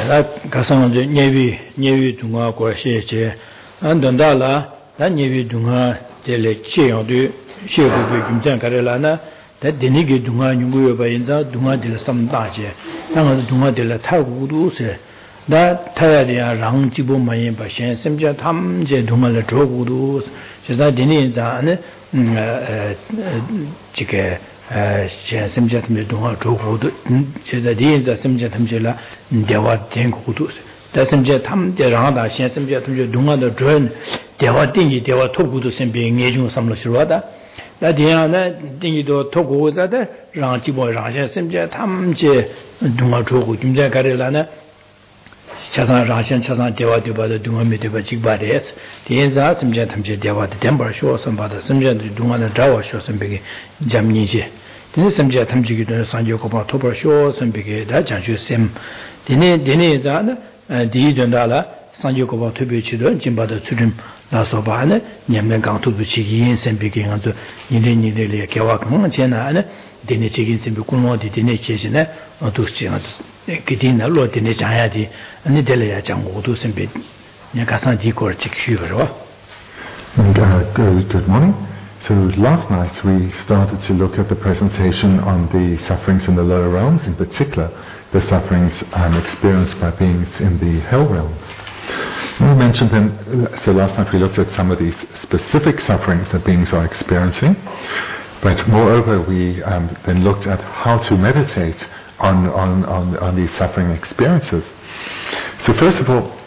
가상 예비 동화 과시제 안던다라 난 예비 동화 델레 체용도 시고비 김장 가려라나 다 데니게 동화 연구여 봐인자 동화들 삼다제 당은 동화들 타고도세 나 타야리야 랑지보 마인 바신 심지어 탐제 동화를 조고도 제가 데니자는 지게 심지어 동화 조고도 제가 데니자 심지어 탐제라 대화 된고도 다 심지어 탐제랑다 신 심지어 탐제 동화를 전 대화 띵이 대화 토고도 심비 예중 삼로시로다 나디야나 띵이도 토고자다 랑지보 랑제 심지어 탐제 동화 조고 김자 가려라나 차상 라신 차상 대화도 봐도 동화미 대화 직바레스 대인자 심지어 탐제 대화도 템버 쇼선 받아 심지어 동화는 자와 쇼선 베게 잠니지 딘 심지어 탐지기도 산조고 봐 토버 쇼선 베게 다 장주 셈 디네자나 디던달라 산조고 봐 토베치도 진바도 추림 나서바네 냠면 강토도 지기인 셈베게한도 니네니네레 개와강 제나네 디네 지긴 셈베 꿀모디 디네 제시네 어두스지나 그디나 로디네 자야디 아니 델레야 장고도 셈베 냐가산 디코르 직슈로. Good morning. So last night we started to look at the presentation on the sufferings in the lower realms, in particular the sufferings experienced by beings in the hell realms. We mentioned then, so last night we looked at some of these specific sufferings that beings are experiencing, but moreover we then looked at how to meditate on these suffering experiences. So first of all,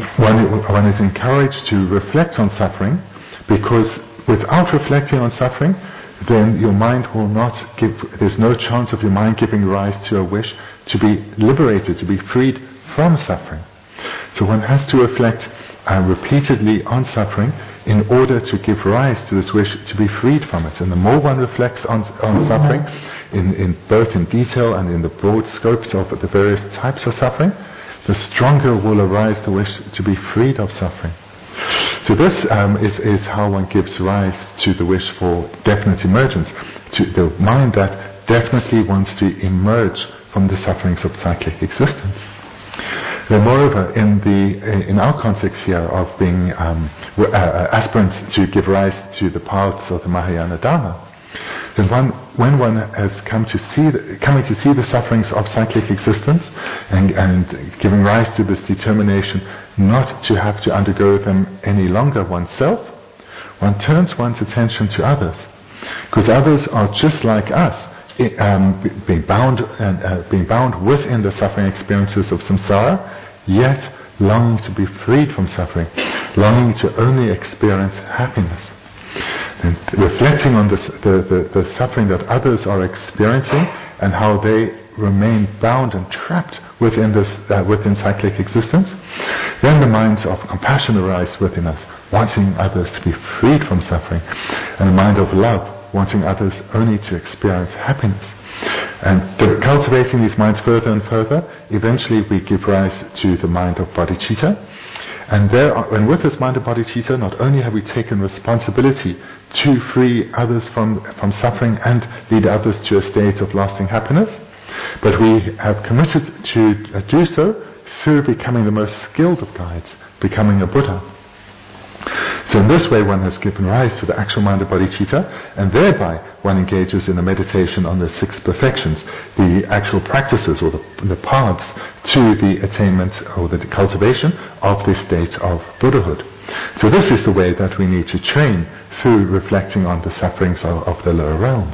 one is encouraged to reflect on suffering, because without reflecting on suffering, then your mind will not there's no chance of your mind giving rise to a wish to be liberated, to be freed from suffering. So one has to reflect repeatedly on suffering in order to give rise to this wish to be freed from it. And the more one reflects on suffering, in both in detail and in the broad scopes of the various types of suffering, the stronger will arise the wish to be freed of suffering. So this is how one gives rise to the wish for definite emergence, to the mind that definitely wants to emerge from the sufferings of cyclic existence. Then moreover, in our context here of being aspirants to give rise to the paths of the Mahayana Dharma, then when one has coming to see the sufferings of cyclic existence and giving rise to this determination not to have to undergo them any longer oneself, one turns one's attention to others, because others are just like us, being bound within the suffering experiences of samsara, yet longing to be freed from suffering, longing to only experience happiness. And reflecting on the suffering that others are experiencing and how they remain bound and trapped within cyclic existence, then the minds of compassion arise within us, wanting others to be freed from suffering, and a mind of love, wanting others only to experience happiness. And cultivating these minds further and further, eventually we give rise to the mind of bodhicitta. And with this mind of bodhicitta, not only have we taken responsibility to free others from suffering and lead others to a state of lasting happiness, but we have committed to do so through becoming the most skilled of guides, becoming a Buddha. So in this way one has given rise to the actual mind of bodhicitta, and thereby one engages in a meditation on the six perfections, the actual practices or the paths to the attainment or the cultivation of this state of Buddhahood. So this is the way that we need to train, through reflecting on the sufferings of the lower realms.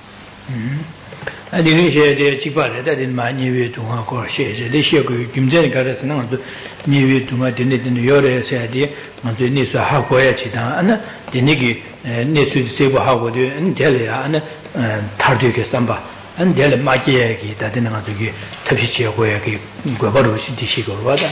아니 이제 집안에 다른 많이 왜 동하고 시제 레시고 김전에 가서 나도 니위 동하 되는 요래서 해야지 먼저 니서 하고야 지다 아나 되니기 니수 세고 하고도 안될이야 아나 탈되게 삼바 안될 맞이야기 다되는 것들이 특히지고야기 과거로 시디시고 와다.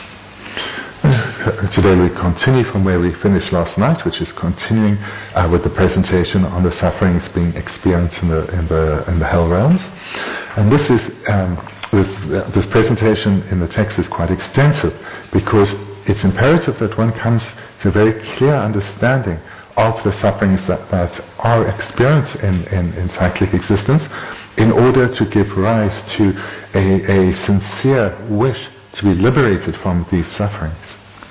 Today we continue from where we finished last night, which is continuing with the presentation on the sufferings being experienced in the hell realms. And this presentation in the text is quite extensive, because it's imperative that one comes to a very clear understanding of the sufferings that are experienced in cyclic existence, in order to give rise to a sincere wish to be liberated from these sufferings.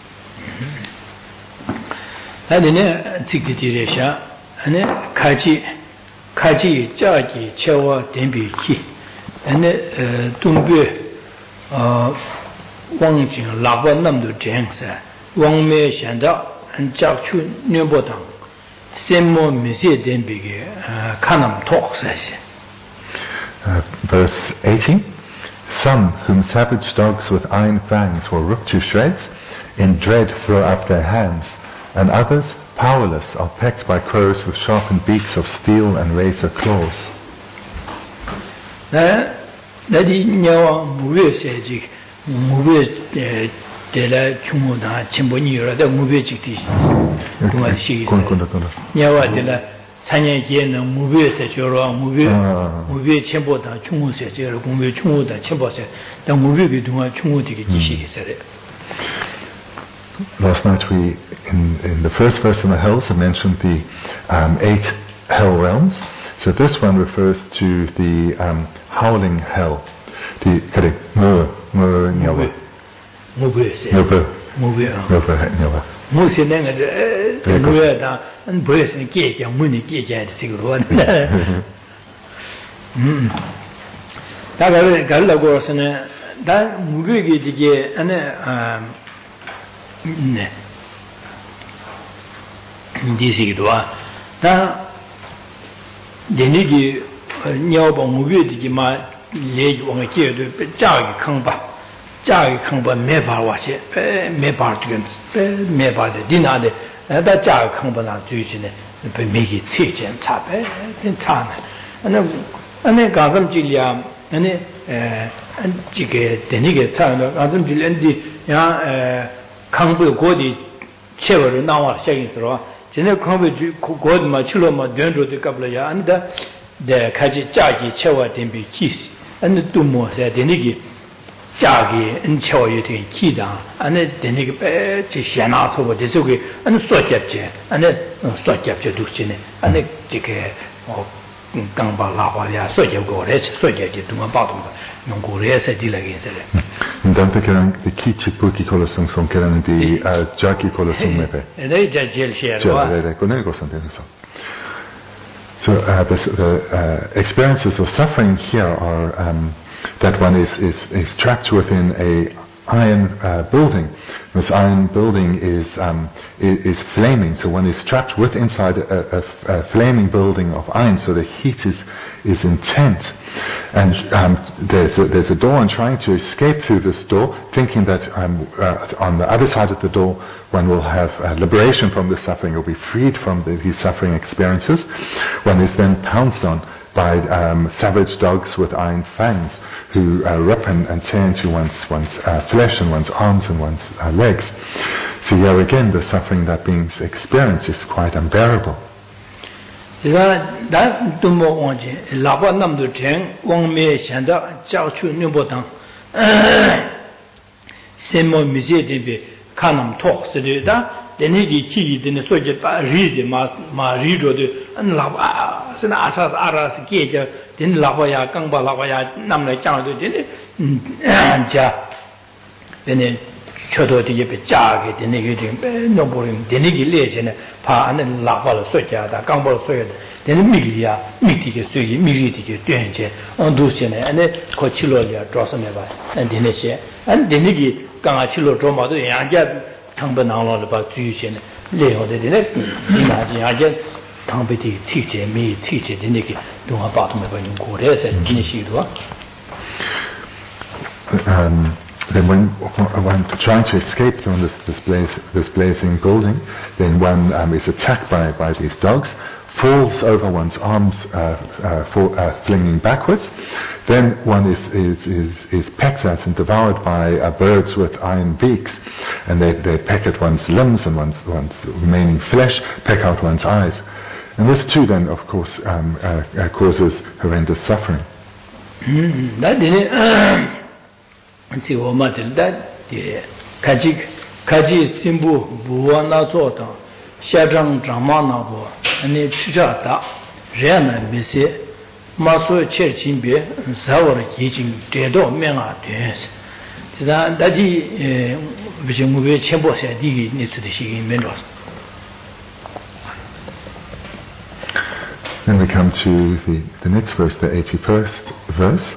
kaji jaji chewa denbi ki ane dumbe wangjing lakwa namdu jengsa wangme shanda jakchu nyambo tang semmo misi denbi ki kanam toksa. Verse 18. Some whom savage dogs with iron fangs will rip to shreds, in dread throw up their hands, and others, powerless, are pecked by crows with sharpened beaks of steel and razor claws. Nadi nyawa muwe seji muwe dela chumo da chimbo nyura da muwe jikti kuma shi nyawa dela sanya je na muwe se joro muwe chimbo da chumo se je muwe chumo da chimbo se da muwe ge duma chumo de ge shi sare. Last night we, in the first verse in the hells, I mentioned the 8 hell realms. So this one refers to the howling hell. The disi doa ta denigi nyoba muwe digi ma le wong ke de ja gi khangba me ba wa che me ba de me ba de dinade da ja gi khangba na ju ji ne be me gi che chen cha be tin cha na ane ga gam ji liya ane ji ge denigi cha na ga gam ji len di ya khangbu go di chewaru nawa shagin sirwa jine khangbu go di ma chilo ma dendro de kapla ya anda de kaji jaji chewa denbi kisi ane dumo sa denigi jagi en chewa yote ki da ane denigi pe chi shena sobo desu ki ane sokyab che ane sokyab che duk chine ane jike gangba lakwa ya sokyab go re sokyab che duma batumba nungu re sa di lagi sire. Dante kerang di ki chipuki kolosung song kerang di jagi kolosung mepe. Dei jajel sherwa. Dei konel kosante so. So the experiences of suffering here are that one is trapped within a iron building. This iron building is flaming, so one is trapped inside a flaming building of iron. So the heat is intense, and there's a door, and trying to escape through this door, thinking that on the other side of the door one will have liberation from the suffering, will be freed from these suffering experiences. One is then pounced on by savage dogs with iron fangs, who rip and tear into one's flesh and one's arms and one's legs. So here again, the suffering that beings experience is quite unbearable. Denigi chi dene soje pa ride ma rido de an la sena asas aras keja den la ya kangba la ya nam la chang de den ja dene chodo de be ja ge dene ge de no borin dene gi le che ne pa an la ba la soja da kangba soje dene mi gi ya mi ti ge soje mi ri ti ge tuen che on du che ne an ko chi lo ya dro sa me ba an dene che an dene gi kang chi lo dro ma de ya ja 당번 나오는 바 주의시는 레호데네 이나지 아제 당베티 치제 미 치제 되게 동화 바통에 보는 고래서 진시도 then when trying to escape from this blazing building, then one is attacked by these dogs, falls over one's arms, flinging backwards. Then one is pecked at and devoured by birds with iron beaks, and they peck at one's limbs and one's remaining flesh, peck out one's eyes. And this too then, of course, causes horrendous suffering. Kaji simbu buwa na zota xiadrang zhangma na bo ane chija da rena mese maso cher chinbe zawar gijing dedo menga tuyensi 实大体不是我们前波些地你出的是没多少。 Then we come to the next verse, the 81st verse.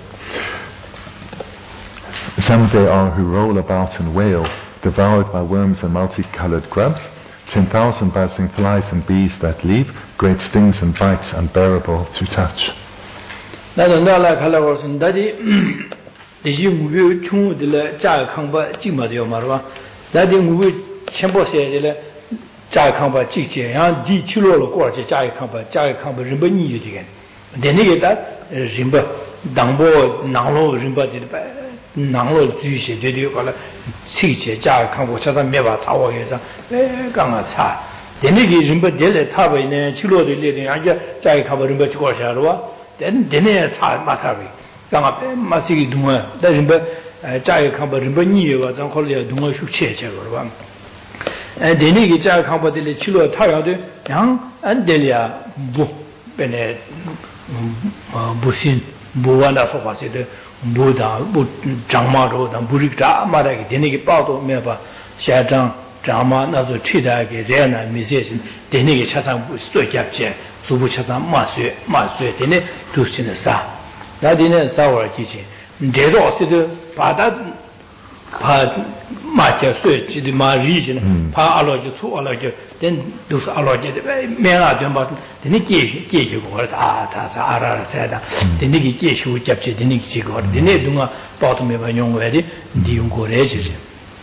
Some there are who roll about and wail, devoured by worms and multicolored grubs, 10,000 buzzing flies and bees that leave, great stings and bites unbearable to touch. 那种那来看来我说，大家这些我们穷的了，家看吧，进嘛的要嘛是吧？那的我们前波些的了。家看吧，季节，然后地起落了过去，家看吧，人不腻的个，但那个的人不当不囊了人不的吧，囊了这些对完了，季节家看吧，常常没法查我一张，刚刚查，但那个人不得了，他为呢起落的那点，人家家看吧人不去过下了吧，但那查马他为，刚刚马这个东啊，但人不家看吧人不腻吧，咱后来东啊去切了吧。对那个家看不得了，去了太阳的，然后俺这里啊不，本来不信，不完了说话说的，不当不长马着，但不是长马的，对那个报道没办法，下长马那就吹的给这样的没些事，对那个车上做夹子，做不车上马水，对那都是那啥，那对那啥玩意儿去，这个是的，把它。怕马家水记得马日些呢，怕阿拉就错阿拉就，但都是阿拉家的，没阿点把，但你接受过了，他阿拉晒的，但你给接受接不但你接过了，但那东啊，包都没法用来的，利用过来就是。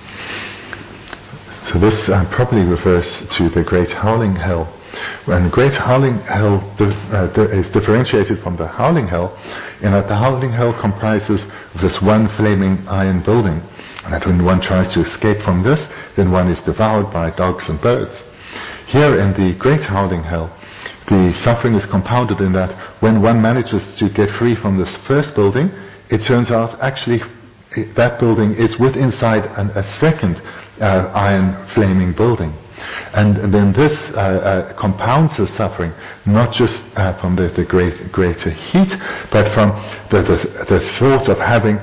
So this probably refers to the great howling hell. When the great howling hell is differentiated from the howling hell, in that the howling hell comprises of this one flaming iron building, and that when one tries to escape from this, then one is devoured by dogs and birds. Here in the great howling hell, the suffering is compounded in that when one manages to get free from this first building, it turns out actually that building is inside a second iron flaming building. And then this compounds the suffering, not just from the greater heat, but from the thought of having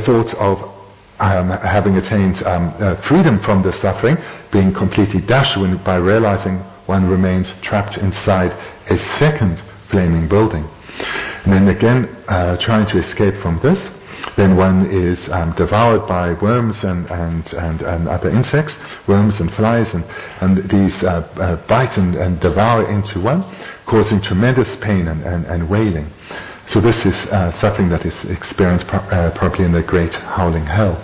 attained freedom from the suffering, being completely dashed by realizing one remains trapped inside a second flaming building. And then again, trying to escape from this, then one is devoured by worms and other insects, worms and flies, and these bite and devour into one, causing tremendous pain and wailing. So this is suffering that is experienced probably in the great howling hell.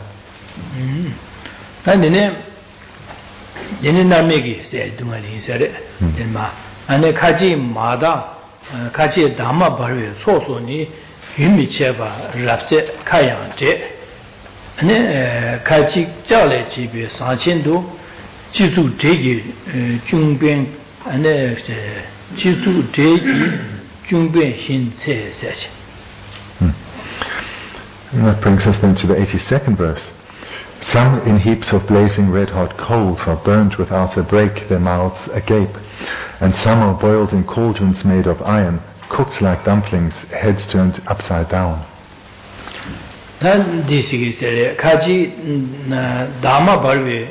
유미체바 랍세 카양제 네 같이教来 집에 3000도 지수 대기 중변 안에 지수 대기 중변 신체세시. That brings us then to the 82nd verse. Some in heaps of blazing red-hot coals are burned without a break, their mouths agape, and some are boiled in cauldrons made of iron, cooked like dumplings, heads turned upside down. Then this is kaji dama barwe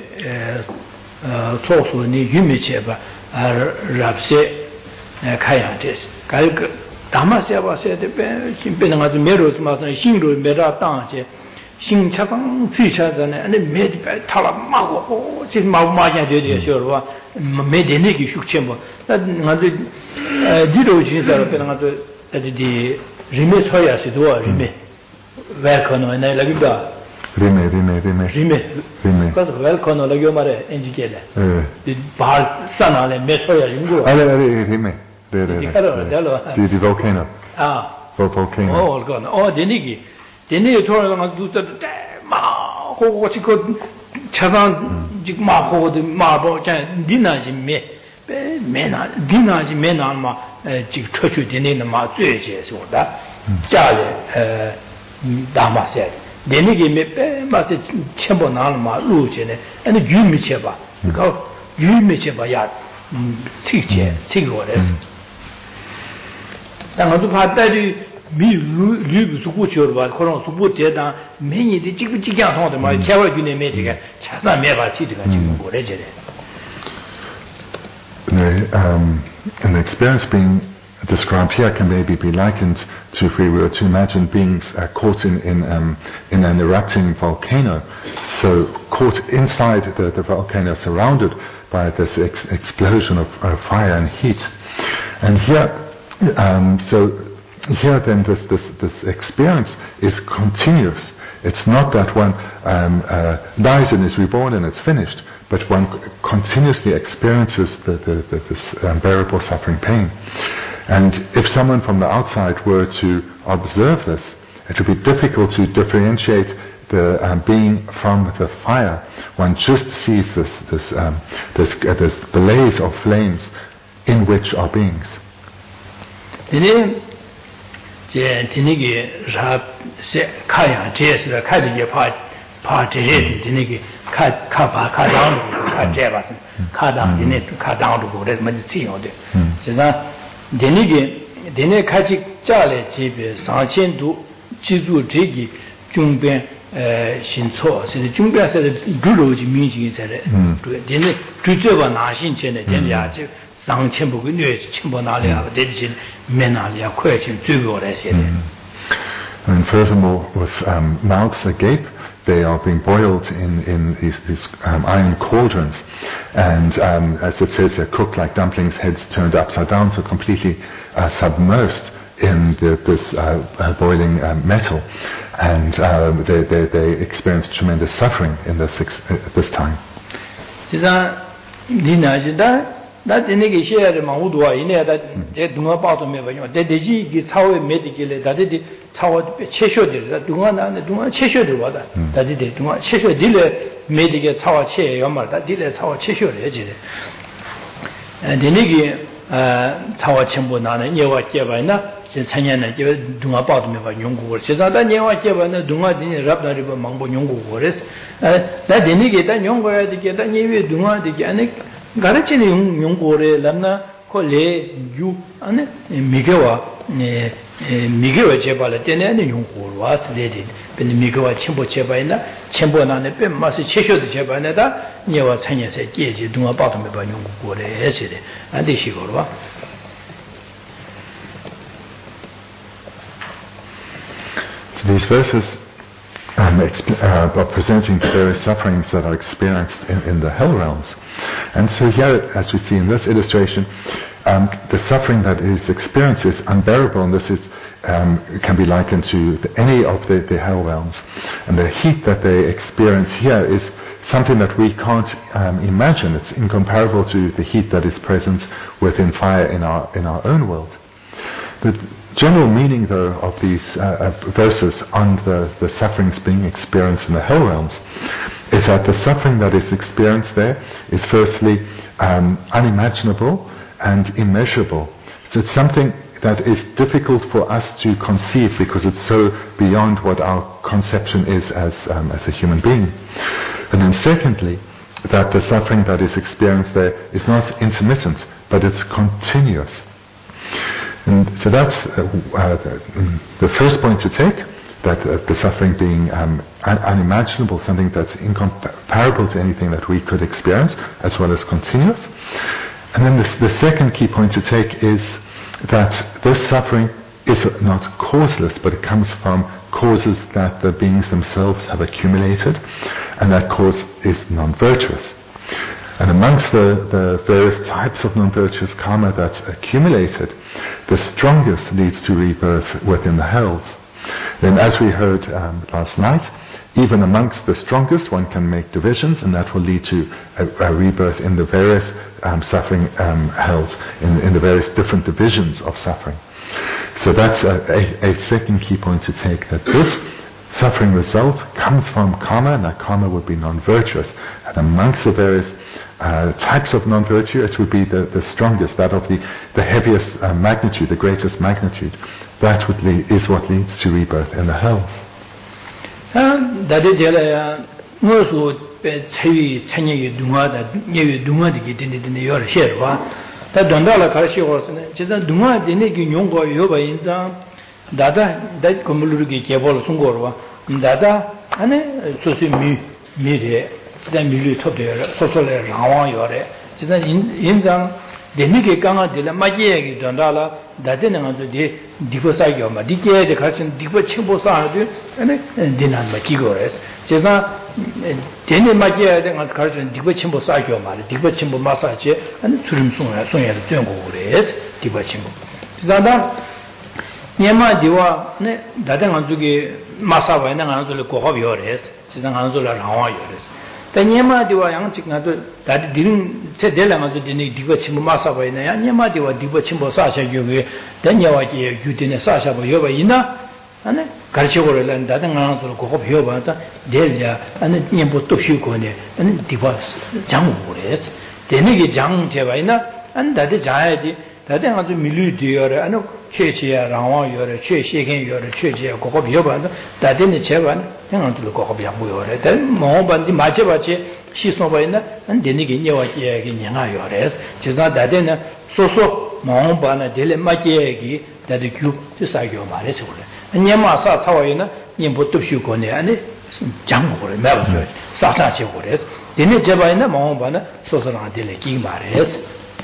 sosu ni yumicheba rapse kaya des. Kai dama seba se de be na ga mero ma xin ro me ra dang je xin cha sang ci cha zane ane me de ba ta la ma go ji ma ma ja de de sho ro me de ne ki shuk chen bo na nga de di ro ji sa ro pe na ga de rime thoya si do rime vel kono ne la gi da rime ka vel kono la gi ma re en ji ke le di ba sa na le me thoya rim go rime the volcano volcano oh denigi thoya nga du ta ma ko chi ko chasan ji ma ko de ma bo chan dina ji me na dina ji me na ma ji chochu de ne ma zue je so da ja le da ma se denigi me pe ma se chenbo na ma lu je ne ane yu mi che ba ko yu mi che ba ya ti che ti go de 但我都怕带的 미 류부 수고치어 봐 그런 수고 대단 매니디 지그지게 통도 말 개월 gün에 매디가 차사 매바 치드가 지금 뭐래저래 An experience being described here can maybe be likened to, if we were to imagine beings caught in an erupting volcano, so caught inside the volcano, surrounded by this explosion of fire and heat. And here, here then this experience is continuous. It's not that one dies and is reborn and it's finished, but one continuously experiences this unbearable suffering pain. And if someone from the outside were to observe this, it would be difficult to differentiate the being from the fire. One just sees this blaze of flames in which are beings. dene kachik chale jebe sanchen du jizu jegi jungben shincho se jungben se zhuro ji minji se de dene zhuzeba na xin chen de dene ya je sanchen bu ge chimbo na le de jin men na le kwe chen zhugo le se de. And furthermore, with mouths agape, they are being boiled in these iron cauldrons, and as it says, they're cooked like dumplings, heads turned upside down, so completely submersed in this boiling metal, and they experience tremendous suffering in this time. Da dene ge share ma wu duwa ine da je dunga ba to me ba yo de ji gi chawe medical le da de chawe che sho de da dunga na dunga che sho de ba da da de dunga che sho de le medical chawe che yo ma da de le chawe che sho le ji de dene ge chawe chen bo na ne ye wa je ba na je chen yan ne je dunga ba to me ba yong gu je da ye wa je ba na dunga de rab da ri ba mang bo yong gu go res da dene ge da yong go ya de ge da ye we dunga de ge ane 가르치는 용고래 람나 콜레 유 안에 미개와 제발에 때내는 용고로 와스레디 근데 미개와 첨보 제발이나 첨보나네 뱀 맛이 채셔도 제발에다 녀와 천년세 깨지 동아 빠도메 봐 용고래 해시래 안 되시고로 봐. These verses are presenting the various sufferings that are experienced in the hell realms. And so here, as we see in this illustration, the suffering that is experienced is unbearable, and this is can be likened to any of the hell realms. And the heat that they experience here is something that we can't imagine. It's incomparable to the heat that is present within fire in our own world. The general meaning, though, of these verses on the sufferings being experienced in the hell realms is that the suffering that is experienced there is firstly unimaginable and immeasurable. So it's something that is difficult for us to conceive because it's so beyond what our conception is as a human being. And then secondly, that the suffering that is experienced there is not intermittent, but it's continuous. And so that's the first point to take, that the suffering being unimaginable, something that's incomparable to anything that we could experience, as well as continuous. And then the second key point to take is that this suffering is not causeless, but it comes from causes that the beings themselves have accumulated, and that cause is non-virtuous. And amongst the various types of non-virtuous karma that's accumulated, the strongest leads to rebirth within the hells. Then, as we heard last night, even amongst the strongest one can make divisions, and that will lead to a rebirth in the various suffering hells, in the various different divisions of suffering. So that's a second key point to take, that this suffering result comes from karma, and that karma would be non-virtuous. And amongst the various types of non-virtue, it would be the strongest, that of the heaviest magnitude, the greatest magnitude. That is what leads to rebirth in the hells. 다다 다 고물루기 개볼 송고로 다다 안에 소수 미래 지단 밀류 톱되어 소소래 라와요래 지단 인장 데니게 강아들 마지에게 don다라 다데는 아주 디고사이요마 디게데 같은 디고 침보사하도 아니 디난 마기고레스 제가 데니 마지에 된 아주 같은 디고 침보사이요마 디고 침보 마사지 아니 주름송야 송야도 된고레스 디고 침보 지단다 니마 디와 네 다데 아주게 마사바에는 아주를 고합요레스 지단 아주를 라와요레스 Tanyamadiwa yang chiknado dadi dirin se delanga dini diwa chimbo masaba ina ya nyamadiwa diwa chimbo sasha yoge danyawa ki yudine sasha bo yoba ina ane garchigore lan dadi ngana solo kokop yoba ta delya ane nyambo topshu kone ane diwa jangu gores denigi jang cheba ina ane dadi jayadi dadi ngana milu diyore ane chechiya rangwa yore che sheken yore chechiya kokop yoba dadi ni cheba ngana solo kokop yamu yore dadi mohobandi machebache 시소바이나 안데니게 녀와지에게 냥아요레스 지자 다데나 소소 마음바나 델레마지에게 다데 규 지사교 말해서 그래 녀마사 사와이나 님보 뜻슈고네 아니 장고래 말아서 사사치 그래서 데네 제바이나 마음바나 소소랑 델레기 말해서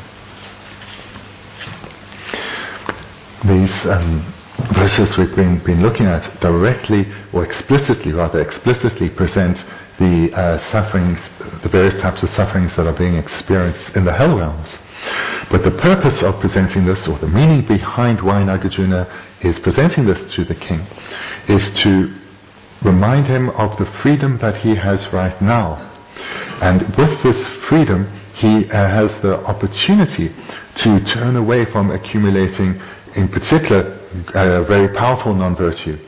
These verses we've been looking at directly or explicitly present the sufferings, the various types of sufferings that are being experienced in the hell realms. But the purpose of presenting this, or the meaning behind why Nagarjuna is presenting this to the king, is to remind him of the freedom that he has right now. And with this freedom, he has the opportunity to turn away from accumulating, in particular, very powerful non-virtue.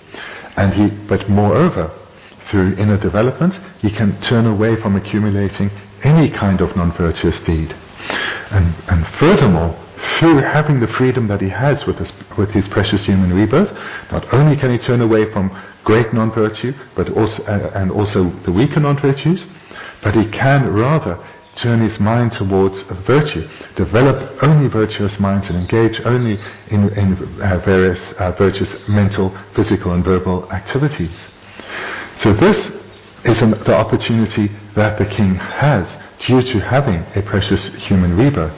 But moreover, through inner development, he can turn away from accumulating any kind of non-virtuous deed. And furthermore, through having the freedom that he has with his precious human rebirth, not only can he turn away from great non-virtue, but also the weaker non-virtues, but he can rather turn his mind towards virtue, develop only virtuous minds and engage only in various virtuous mental, physical and verbal activities. So this is the opportunity that the king has due to having a precious human rebirth.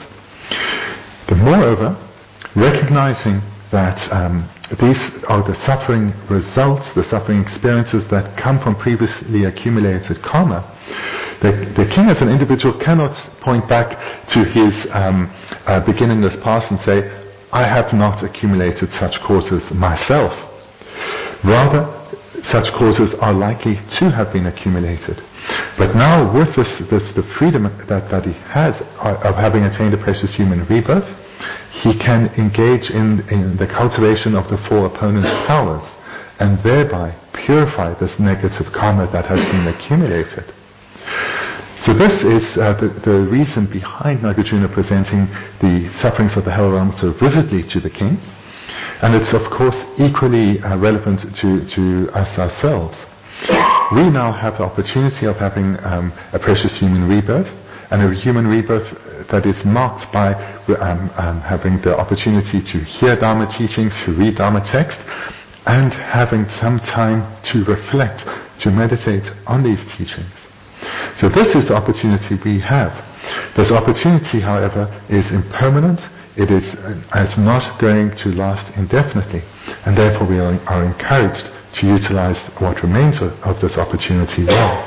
But moreover, recognizing that these are the suffering results, the suffering experiences that come from previously accumulated karma, the king as an individual cannot point back to his beginningless past and say, I have not accumulated such causes myself. Rather, such causes are likely to have been accumulated. But now with the freedom that he has of having attained a precious human rebirth, he can engage in the cultivation of the four opponent powers and thereby purify this negative karma that has been accumulated. So this is the reason behind Nagarjuna presenting the sufferings of the hell realm so vividly to the king. And it's of course equally relevant to us ourselves. We now have the opportunity of having a precious human rebirth, and a human rebirth that is marked by having the opportunity to hear Dharma teachings, to read Dharma text, and having some time to reflect, to meditate on these teachings. So this is the opportunity we have. This opportunity, however, is impermanent. It is not going to last indefinitely, and therefore we are encouraged to utilize what remains of this opportunity well.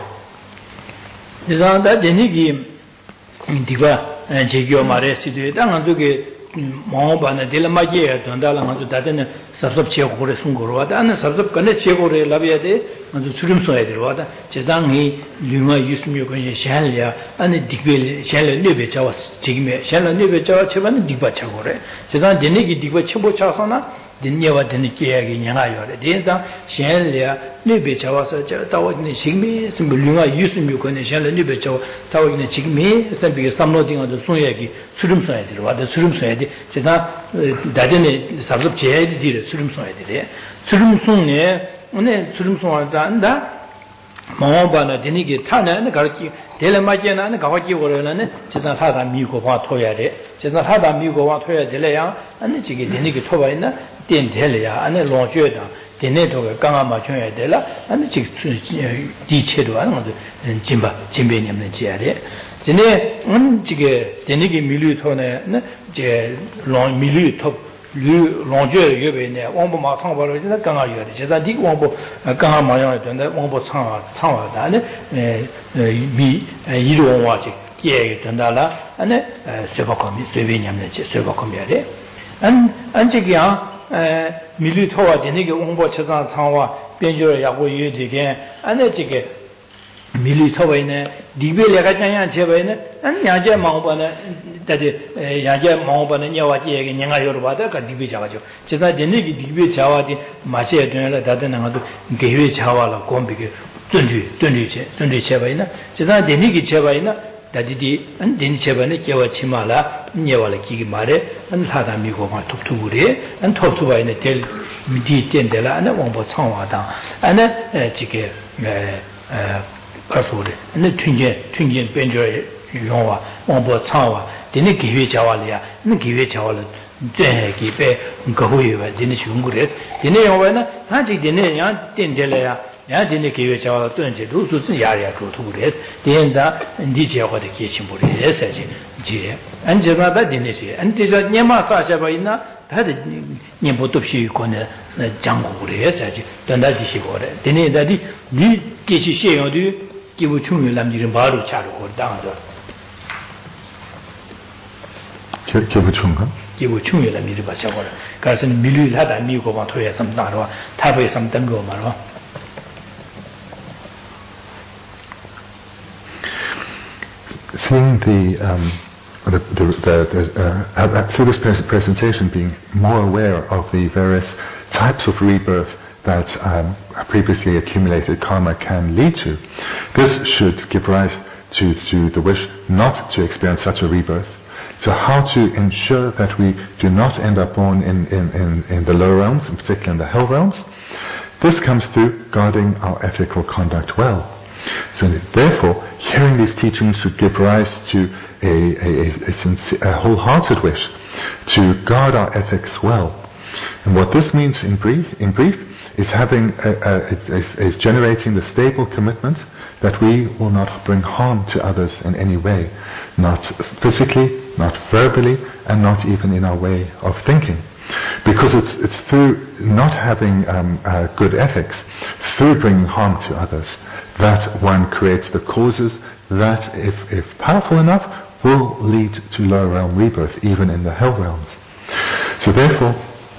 마오바나 딜마게 돈달랑도 다데네 섭섭 제고래 숨고로와다 안 섭섭 간에 제고래 라비야데 아주 주름소야 들어와다 제장이 류마 유스미고에 샬이야 아니 디벨 샬을 네베 자와 지금에 샬을 네베 자와 쳐바는 디바 차고래 제장 데네기 디바 쳐보 차서나 dinyewa dini kiyagi nyanga yore dinsa shen liya nipe chawa sa tawa dini shikmi simbu lunga yusum yu kone shen liya nipe chawa tawa dini shikmi sambi samlo dinga do sun yagi surum sun yadi wada surum sun yadi cheta dadini sabzab cheyadi dire surum sun yadi surum sun ne surum sun wada anda 마음바나 되니게 타는 가르치 델마제나는 가와지 오려는 지단 하다 미고와 토야 돼. 지단 하다 미고와 토야 될래야 아니 지게 되니게 토바 있나 된 될래야 아니 롱죄다. 되네도 강아 맞춰야 될라 아니 지 디체도 하는 것도 진배님은 지야 돼. 되네 지게 되니게 밀류 토네 제 롱 밀류 토 롱죄 예배네 왕보마 상바로 지나 강아 요야 돼. 제가 디 왕보 강아 마야 되는데 왕보 상와다네 미 이로와지 예 된다라 아니 쇠바컴이 쇠베냐면 쇠바컴이야 돼. 안지기야 밀리토와 되게 홍보 처상 상와 변조를 하고 이해되게 안에 지게 밀리토와는 디벨레가 장야 제바에는 안 야제 마오바는 다데 야제 마오바는 야와지 얘기 내가 여러봐도 그 디베 자가죠. 제가 되게 디베 자와디 마셔야 되는 다데는 것도 개회 자와라 곰비게 쩐지 제바에는 제가 되게 제바에는 다디디 안 되니 제바네 개와 치마라 녀와라 기기 말에 안 하다 미고가 톡톡으리 안 톡톡바이네 될 미디 텐데라 안 원보 창와다 안 지게 가소리 안 튕진 변조에 용와 원보 창와 되니 기회 자와리야 안 기회 자와를 제기 배 거후이와 되니 중국에서 되니 용와는 아직 되니 야 텐데라야 야 되네 기회 자와 던제 루수스 야야 조투레 된다 니제와의 계신부리에서 지에 안제마다 되네지 안테서 녀마 사셔봐 있나 다들 님보도시 거네 장고레에서 된다지시고래 되네다디 니 계시 시행어디 기부 충을 남기는 바로 차르고 당하다 기부 충가 기부 충을 남기는 바셔고래 그래서 밀류하다 미고만 토에 섬다로 타부에 섬던 거 말어 seeing through this presentation, being more aware of the various types of rebirth that previously accumulated karma can lead to, this should give rise to the wish not to experience such a rebirth. So how to ensure that we do not end up born in the lower realms, in particular in the hell realms? This comes through guarding our ethical conduct well. So therefore, hearing these teachings should give rise to a wholehearted wish to guard our ethics well. And what this means in brief is having is generating the stable commitment that we will not bring harm to others in any way, not physically, not verbally, and not even in our way of thinking. Because it's through not having good ethics, through bringing harm to others, that one creates the causes that, if powerful enough, will lead to lower realm rebirth, even in the hell realms. So therefore,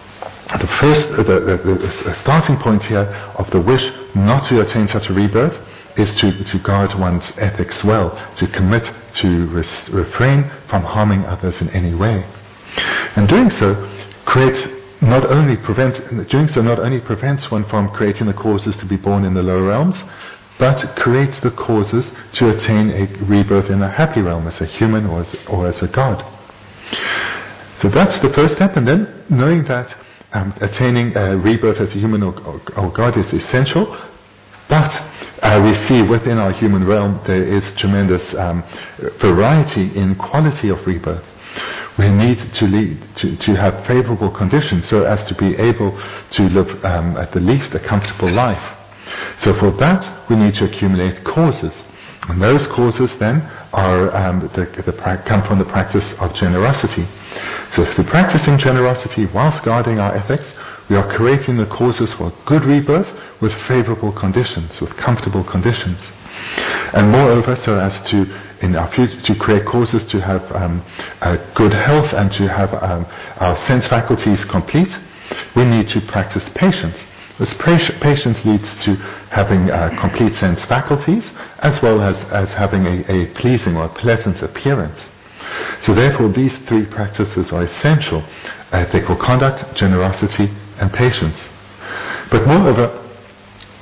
the starting point here of the wish not to attain such a rebirth is to guard one's ethics well, to commit to refrain from harming others in any way. And doing so not only prevents one from creating the causes to be born in the lower realms, but creates the causes to attain a rebirth in a happy realm as a human or as a god. So that's the first step, and then knowing that attaining a rebirth as a human or god is essential, but we see within our human realm there is tremendous variety in quality of rebirth. We need to have favorable conditions so as to be able to live at the least a comfortable life. So for that we need to accumulate causes, and those causes then are come from the practice of generosity. So through practicing generosity whilst guarding our ethics, we are creating the causes for good rebirth with favorable conditions, with comfortable conditions. And moreover, so as to in our future to create causes to have good health and to have our sense faculties complete, we need to practice patience. This patience leads to having complete sense faculties as well as having a pleasing or pleasant appearance. So therefore these three practices are essential: ethical conduct, generosity, and patience. But moreover,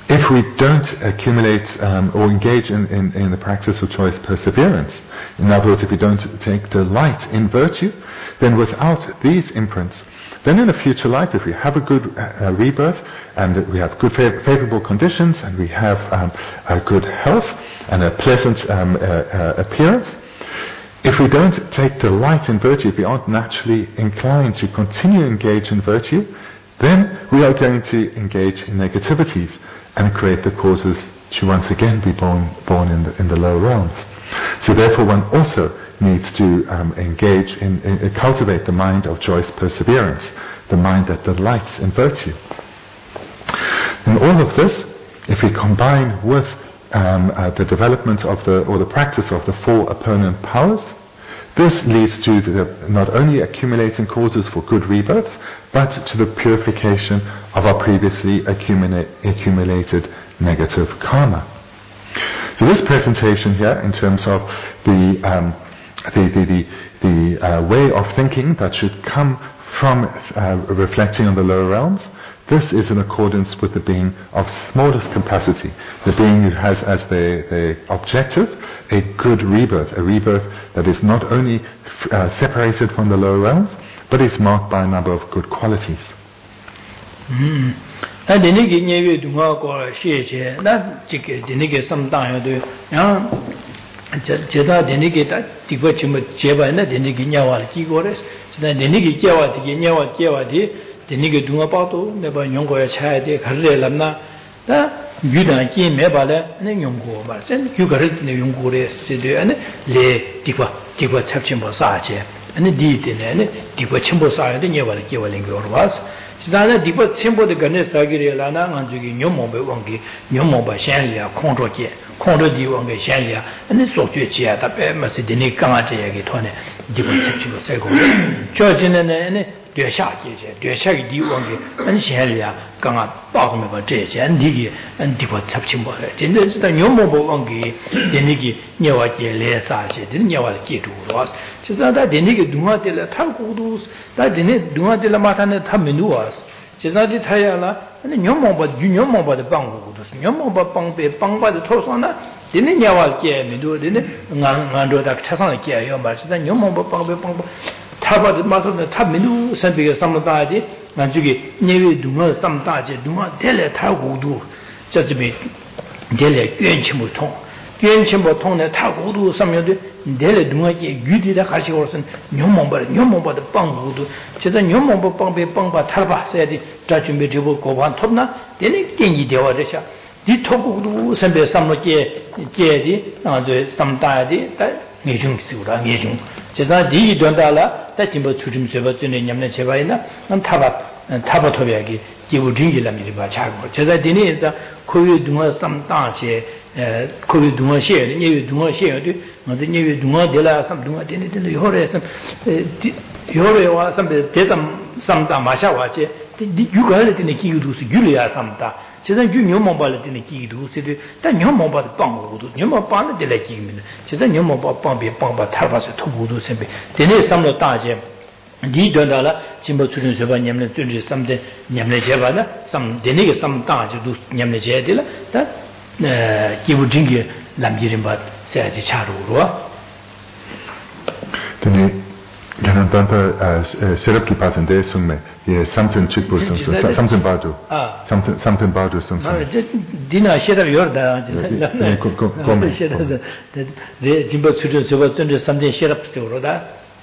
if we don't accumulate or engage in the practice of choice perseverance, in other words, if we don't take delight in virtue, then without these imprints, then in a future life, if we have a good rebirth, and we have good favorable conditions, and we have a good health and a pleasant appearance, if we don't take delight in virtue, if we aren't naturally inclined to continue to engage in virtue, then we are going to engage in negativities and create the causes to once again be born in the lower realms. So therefore one also needs to engage in cultivate the mind of joyous perseverance, the mind that delights in virtue. And all of this, if we combine with the development of the practice of the 4 opponent powers, this leads to not only accumulating causes for good rebirths, but to the purification of our previously accumulated negative karma. So this presentation here, in terms of the way of thinking that should come from reflecting on the lower realms, this is in accordance with the being of smallest capacity, the being who has as their objective a good rebirth, a rebirth that is not only separated from the lower realms, but is marked by a number of good qualities. Denige dunga pato neba nyongo ya chaya de kharre lamna da gyudan ki me bala ne nyongo ba sen gyugare ne nyongo re se de ane le dikwa chapchimbo sa che ane di de ne dikwa chimbo sa de nyeba le kewa lengro was sidana dikwa chimbo de gane sa gire la na nganju gi nyomo be wangi nyomo ba shen lia khondro je khondro di wangi shen lia ane so jue che ya da pe ma se de ne kanga je ya gi thone dikwa chapchimbo sa go cho jin ne ane 对下界些，对下个地方的，俺现在呀，刚刚报个么个这些，俺地方差不清楚了。真的是到牛毛不往给，的那个鸟啊界来啥些，的鸟啊记住了。就是他的那个动画的了，他孤独，他的那动画的了嘛，他那他没弄啊。就是他的太阳了，那牛毛把的帮孤独是，牛毛把帮把的头上呢，的那鸟啊界没弄，的那俺着他车上的界要嘛，是他牛毛把帮。 타바드 마토는 타민도 선비가 삼다지 나중에 내외 동어 삼다지 동어 텔레 타고도 저집에 텔레 괜찮못 통네 타고도 삼면도 텔레 동어게 유디다 같이 걸어서 뇽몽바도 빵고도 제가 뇽몽바 빵바 타바 써야지 자 준비 되고 고반 톱나 되네 땡이 되어져서 디 토고도 선비 삼로게 제디 나저 삼다지 내중 쓰우라 내중 제가 디 돈달라 다짐버 추심세버 전에 냠내 제바이나 난 타바 토비하기 기부 진질람이 봐 차고 제가 디네자 코위 동어 삼다제 코위 동어 셰 예위 동어 셰도 먼저 예위 동어 데라 삼 동어 데네 요래서 요래와 삼베 대담 삼다 마샤와제 디 유가를 데네 기우도스 유리야 삼다 제가 유뇽몽발을 데네 기우도스 다 뇽몽바도 빵고도 뇽몽바는 데래 기우면 제가 뇽몽바 빵바 타바서 토고도 셈베 데네 삼로 따제 디 돈달라 짐버 추준 세바 냠네 뚜리 삼데 냠네 제바나 삼 데네게 삼 따제도 냠네 제데라 다 기부 징게 남지림바 세야지 차로로 데네 저는 단타 세럽기 빠진데 숨매 예 삼천 축부 삼천 바도 삼천 바도 숨매 디나 셰다 요르다 고 셰다 제 짐버 추준 세바 뚜리 삼데 셰랍 세로다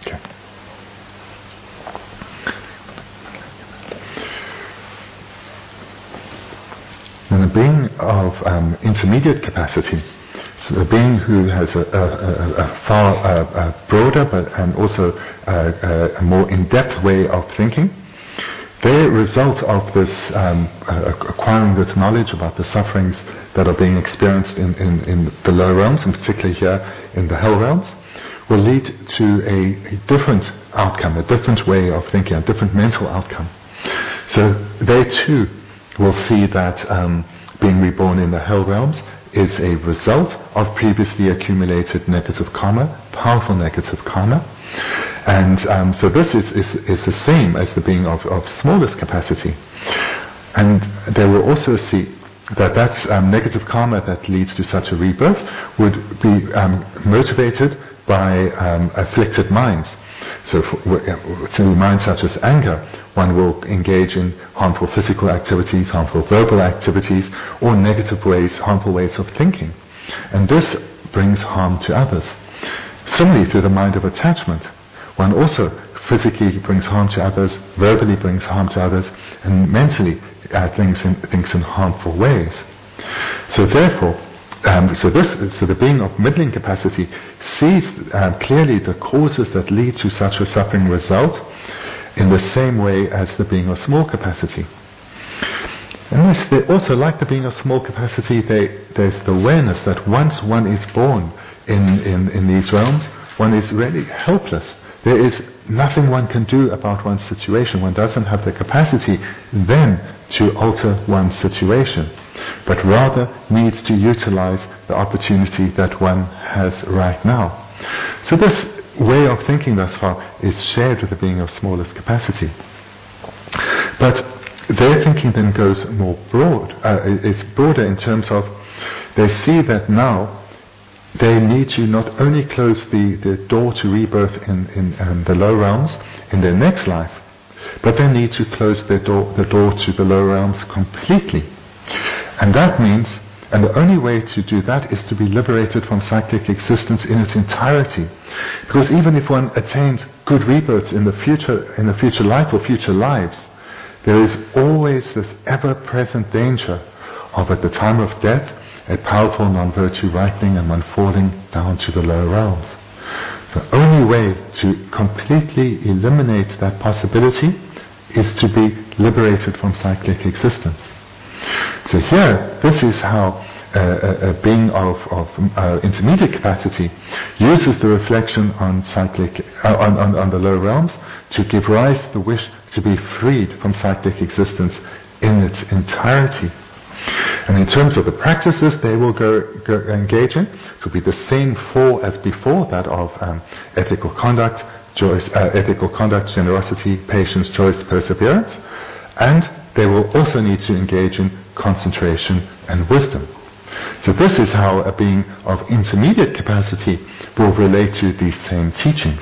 And a being of intermediate capacity, so a being who has a far broader and also a more in-depth way of thinking, the result of this acquiring this knowledge about the sufferings that are being experienced in the lower realms, and particularly here in the hell realms, will lead to a different outcome, a different way of thinking, a different mental outcome. So they too will see that being reborn in the hell realms is a result of previously accumulated negative karma, powerful negative karma, and so this is the same as the being of smallest capacity, and they will also see that negative karma that leads to such a rebirth would be motivated by afflicted minds. So through minds such as anger, one will engage in harmful physical activities, harmful verbal activities, or negative ways, harmful ways of thinking. And this brings harm to others. Similarly, through the mind of attachment, one also physically brings harm to others, verbally brings harm to others, and mentally thinks in harmful ways. So therefore, so the being of middling capacity sees clearly the causes that lead to such a suffering result in the same way as the being of small capacity. And this, they also, like the being of small capacity, there's the awareness that once one is born in these realms, one is really helpless. There is nothing one can do about one's situation. One doesn't have the capacity then to alter one's situation, but rather needs to utilize the opportunity that one has right now. So this way of thinking thus far is shared with the being of smallest capacity. But their thinking then goes more broad. It's broader in terms of they see that now they need to not only close the door to rebirth in the lower realms in their next life, but they need to close the door to the lower realms completely. And that means, and the only way to do that is to be liberated from cyclic existence in its entirety. Because even if one attains good rebirths in the future life or future lives, there is always this ever-present danger of, at the time of death, a powerful non-virtue ripening and one falling down to the lower realms. The only way to completely eliminate that possibility is to be liberated from cyclic existence. So here, this is how a being of intermediate capacity uses the reflection on cyclic on the lower realms to give rise to the wish to be freed from cyclic existence in its entirety. And in terms of the practices they will go engage in, it will be the same four as before, that of ethical conduct, generosity, patience, choice, perseverance, and they will also need to engage in concentration and wisdom. So this is how a being of intermediate capacity will relate to these same teachings.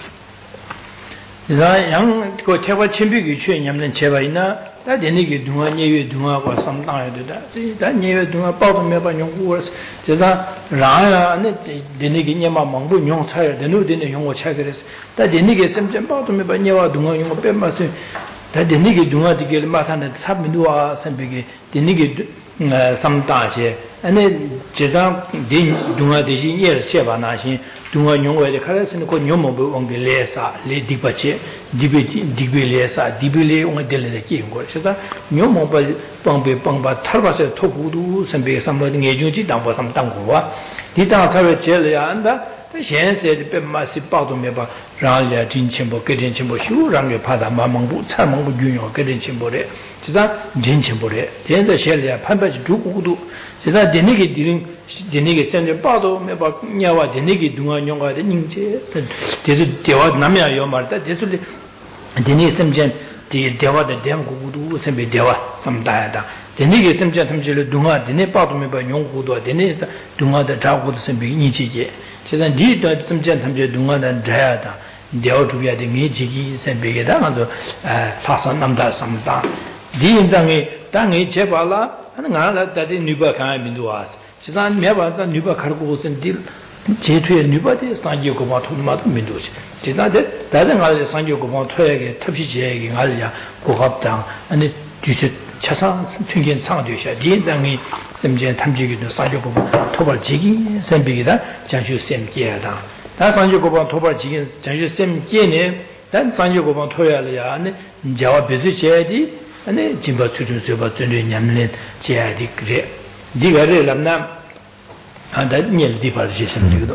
다 되니게 동아 예외 동아가 상당해도다. 다 예외 동아 빠도 매번 연구를 제가 라야 안에 되니게 녀마 망부 용 차야 되는 되는 용어 차그래서 다 되니게 샘점 빠도 매번 녀와 동아 용어 빼마서 다 되니게 동아 되게 마타는 sab민도와 선비게 되니게 samtaje ane 제가 된 동아 대신 예 세바나신 동아 용어에 가르치는 그 용어부 온게 레사 레디바체 디빌레사 디빌레 온게 될래 끼인 거. 그래서 용어부 빵바 탈바세 토구도 선배 삼바딩 예중지 담보 삼당고와 디다 사회 제려야 한다. 현세의 뱀마시 빠도 매바 라리아 진침보 깨진침보 휴랑에 파다 마망부 차망부 균요 깨진침보래 지사 진침보래 현세 셀리아 판바지 두고도 지사 되니게 디링 되니게 센데 빠도 매바 냐와 되니게 둥아뇽가데 닝제 대수 대와 남이야 요 말다 대수리 되니 semjen 디 대와데 댐고도 sembe 대와 삼다야다 되니게 semjen 탐질을 둥아 되니 빠도 매바 용고도 되니 둥아데 자고도 sembe 니지제 제가 디도 semjen 탐질 둥아데 자야다 대어두비야데 니지기 sembe게다 가서 사선 남다 삼다 디인장에 땅에 제발라 하는 나라 다디 누바 가민도 와서 제가 매바자 누바 가르고 오선 딜 제투에 누바데 산지고마 토마도 민도지 제가데 다른 알에 산지고마 토에게 탑시제에게 알야 고갑당 아니 뒤에 차상 튕긴 상되셔 디인장이 semjen 탐지기도 산지고마 토발지기 셈비기다 장슈 셈게야다 다 산지고마 토발지기 장슈 셈게네 단 산지고마 토야려야 아니 자와 베즈제디 아니 진바 추주서바 전에 냠는 제야디 그래 디가를 남나 안다 닐디 발제심지도.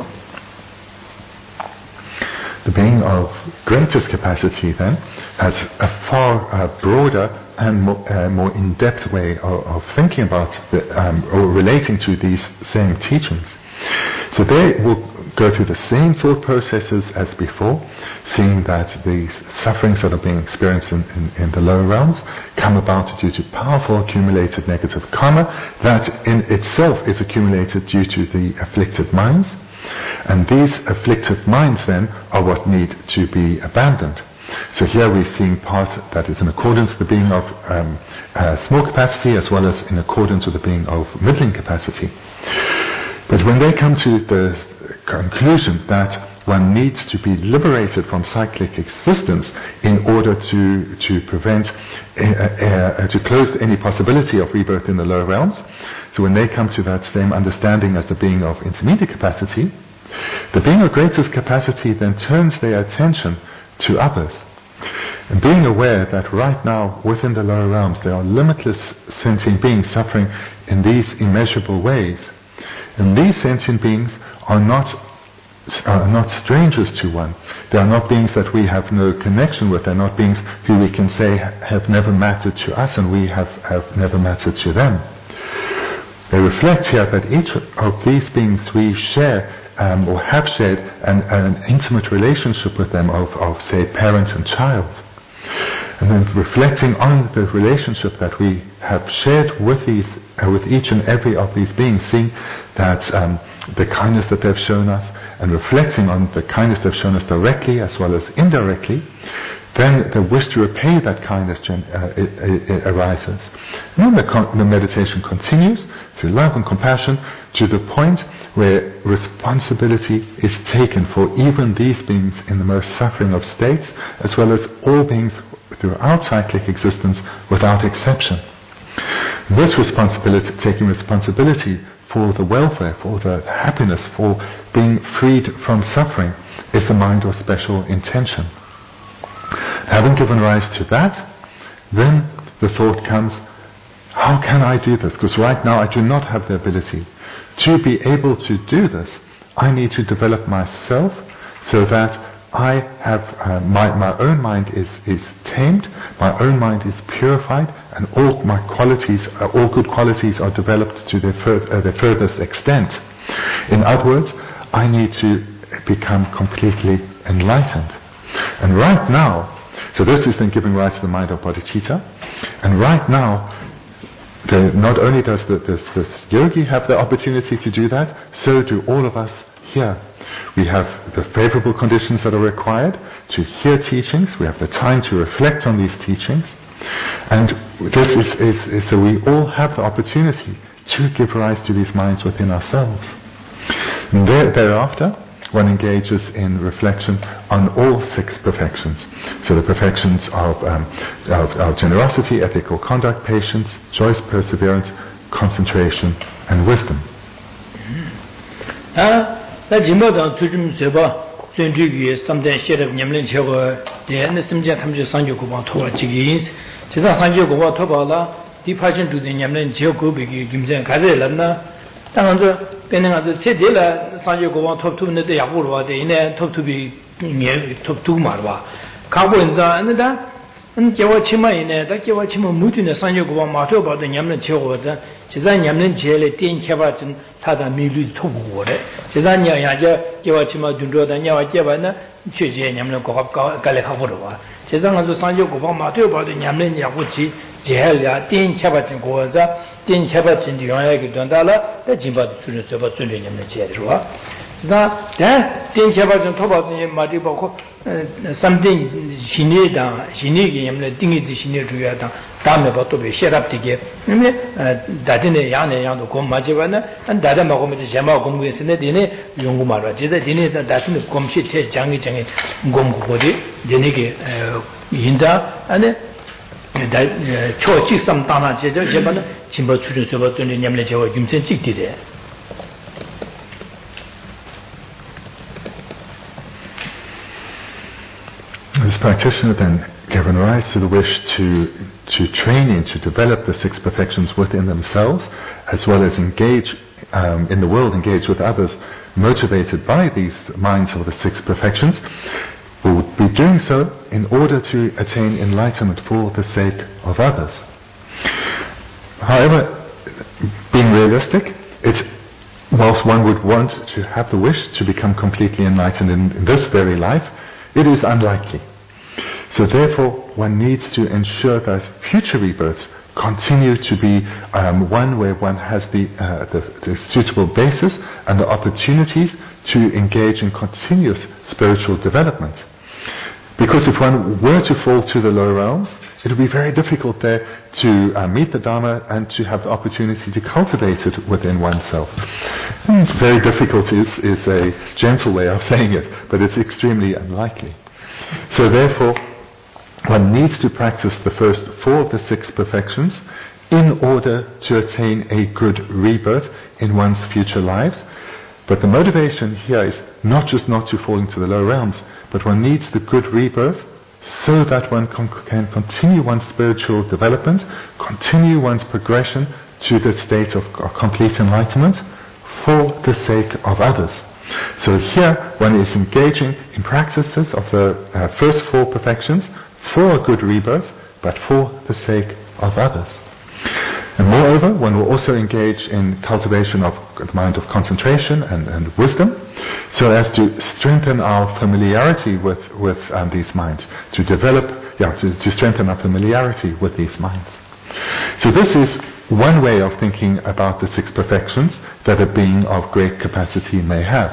The being of greatest capacity then has a far broader and more in-depth way of thinking about or relating to these same teachings. So they will go through the same thought processes as before, seeing that the sufferings that are being experienced in the lower realms come about due to powerful accumulated negative karma that in itself is accumulated due to the afflicted minds. And these afflicted minds then are what need to be abandoned. So here we're seeing part that is in accordance with the being of small capacity as well as in accordance with the being of middling capacity. But when they come to the conclusion that one needs to be liberated from cyclic existence in order to prevent, to close any possibility of rebirth in the lower realms, so when they come to that same understanding as the being of intermediate capacity, the being of greatest capacity then turns their attention to others. And being aware that right now within the lower realms there are limitless sentient beings suffering in these immeasurable ways. And these sentient beings are not strangers to one. They are not beings that we have no connection with. They are not beings who we can say have never mattered to us and we have never mattered to them. They reflect here that each of these beings we share or have shared an intimate relationship with them of say parent and child. And then reflecting on the relationship that we have shared with with each and every of these beings, seeing that the kindness that they've shown us, and reflecting on the kindness they've shown us directly as well as indirectly, then the wish to repay that kindness it arises. And then the meditation continues through love and compassion to the point where responsibility is taken for even these beings in the most suffering of states, as well as all beings throughout cyclic existence without exception. This responsibility, taking responsibility for the welfare, for the happiness, for being freed from suffering, is the mind of special intention. Having given rise to that, then the thought comes, how can I do this? Because right now I do not have the ability. To be able to do this, I need to develop myself so that I have my own mind is tamed, my own mind is purified, and all my qualities, all good qualities are developed to their furthest extent. In other words, I need to become completely enlightened. And right now, so this is then giving rise to the mind of bodhicitta, and right now, not only does this yogi have the opportunity to do that, so do all of us here. We have the favorable conditions that are required to hear teachings, we have the time to reflect on these teachings, and this is so we all have the opportunity to give rise to these minds within ourselves. And thereafter, one engages in reflection on all six perfections. So the perfections of generosity, ethical conduct, patience, choice, perseverance, concentration, and wisdom. 당한저 배능아서 제대로 산지 고방 톱투는데 야구로 와대 이내 톱투비 예 톱투 말봐 가고 인자 안다 제와 치마이네 다 제와 치마 무드네 산지 고방 마토 봐도 냠는 제고다 제자 냠는 제레 땡쳐봐진 타다 미루 톱고래 제자 냐야저 제와 치마 준조다 냐와 제바나 최제 냠는 고갑 갈래 가고로 와 제자가도 산지 고방 마토 봐도 냠는 야구지 제할야 땡쳐봐진 고자 땡쳐봐진 용야기 된다라 진바도 주르서바 준례념네 제르와 지다 대 땡쳐봐진 토바진 마디 보고 something 신이다 신이기 념네 띵이지 신이 주야다 다음에 봐도베 셰랍되게 네 다드네 야네 양도 곰 마지바나 안 다다 먹으면 제마 공부했는데 되네 연구 말아 제가 되네서 다스는 곰시 태 장이 곰고디 되네게 인자 안에 초직삼 다나 제저 제반은 진보 추르서 봤더니 냠네 제와 김선 찍디래 This practitioner then given rise to the wish to train in, to develop the six perfections within themselves, as well as engage in the world, engage with others, motivated by these minds of the six perfections, will be doing so in order to attain enlightenment for the sake of others. However, being realistic, it's whilst one would want to have the wish to become completely enlightened in this very life, it is unlikely. So therefore, one needs to ensure that future rebirths continue to be one where one has the suitable basis and the opportunities to engage in continuous spiritual development. Because if one were to fall to the lower realms, it would be very difficult there to meet the Dharma and to have the opportunity to cultivate it within oneself. Very difficult is a gentle way of saying it, but it's extremely unlikely. So therefore, one needs to practice the first 4 of the 6 perfections in order to attain a good rebirth in one's future lives. But the motivation here is not just not to fall into the lower realms, but one needs the good rebirth so that one can continue one's spiritual development, continue one's progression to the state of complete enlightenment for the sake of others. So here one is engaging in practices of the first 4 perfections for a good rebirth, but for the sake of others. And moreover, one will also engage in cultivation of the mind of concentration and wisdom, so as to strengthen our familiarity with these minds, to develop, to strengthen our familiarity with these minds. So this is one way of thinking about the 6 perfections that a being of great capacity may have.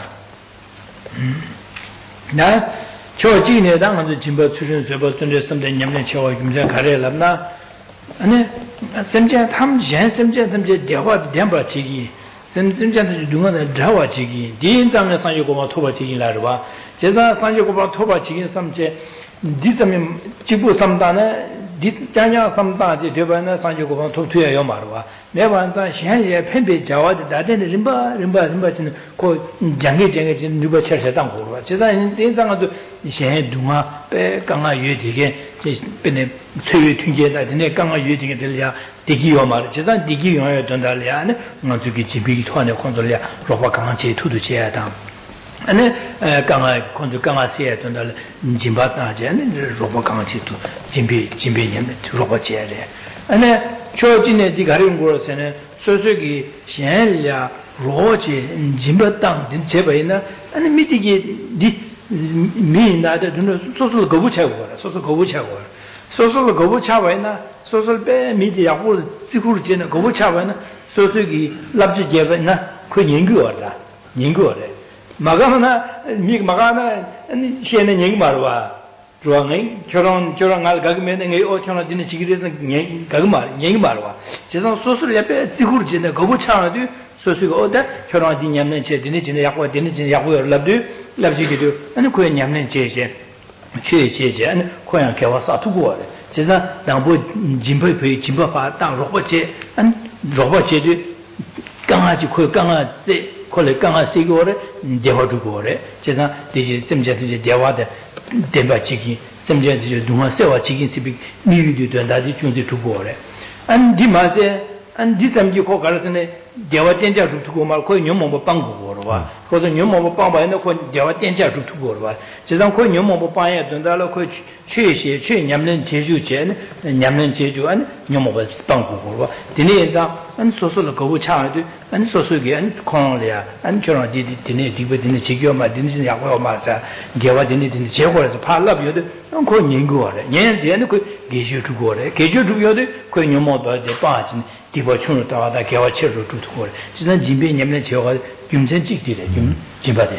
아니 semja tham jen semja 담제 대화 담바 지기 semja 중간에 자와 지기 디인장의 상요고마 토바 지기라로 봐 제가 상요고마 토바 지기 삼제 디점이 지부 삼다네 디자냐 삼다지 되바나 상요고마 토투야요 말와 매반자 현재 편배 자와도 다데는 림바는 고 장게 진 누바 쳐셔당 고로 제가 인장도 현재 동아 배 강아 유디게 베네 최외 튕제다 되네 강아 유디게 들려 디기요 말 제가 디기요에 된다려네 뭐저기 집이 토안에 콘돌려 로바 강아지 투도 제야다 아니 강아 콘도 강아시에 된다려 진바다제 로바 강아지도 진비님 로바 제야래 아니 초진에 디가린 거로서는 소소기 현야 로지 진바당 제바이나 아니 미디기 디 미나데 소소 거부차고 소소 거부차와이나 소소 빼 미디야고 지구를 지는 거부차와이나 소소기 랍지 제바나 그 연구어라 연구어래 마가나 미 마가나 시에는 연구 말와 좋아해 저런 알 가면 내 오천원 되는 지기에서 가그말 연구 말와 제가 소소를 옆에 지구를 지는 거부차와도 소소가 어디 저런 디냠는 제디네 지네 약과 되는 지네 약과 랍도 랍지기도 아니 코에 냠는 제제 최제제 아니 코양 개와서 두고 제가 당부 진보의 진보파 당 로봇제 아니 로봇제도 강아지 코 강아지 콜레 강아지고래 대화주고래 제가 디지 심제지 대화데 대바치기 심제지 동화 세와 지긴 시비 미유도 된다지 중지 두고래 안 디마세 안 디sam기 코 가르스네 대화 된자 두고 말 거의 녀모모 빵고로 봐. 거기서 녀모모 빵바에 넣고 대화 된자 두고 봐. 지상 거의 녀모모 빵에 된다로 거의 최시 최냠는 제주제 냠는 제주 안 녀모모 빵고로 봐. 디네자 안 소소로 거부 차도 안 소소게 안 콘올이야. 안 저런 디네 디베디네 지교마 디네 야고 마사 대화 디네 제고에서 팔랍여도 안 거의 녀고래. 녀제는 그 계주 두고래. 계주 두고도 거의 녀모도 빠진 디버 춘을 따와다 개와 체로 두고 지난 진비 냠네 제가 김전 찍디래 김 집바데.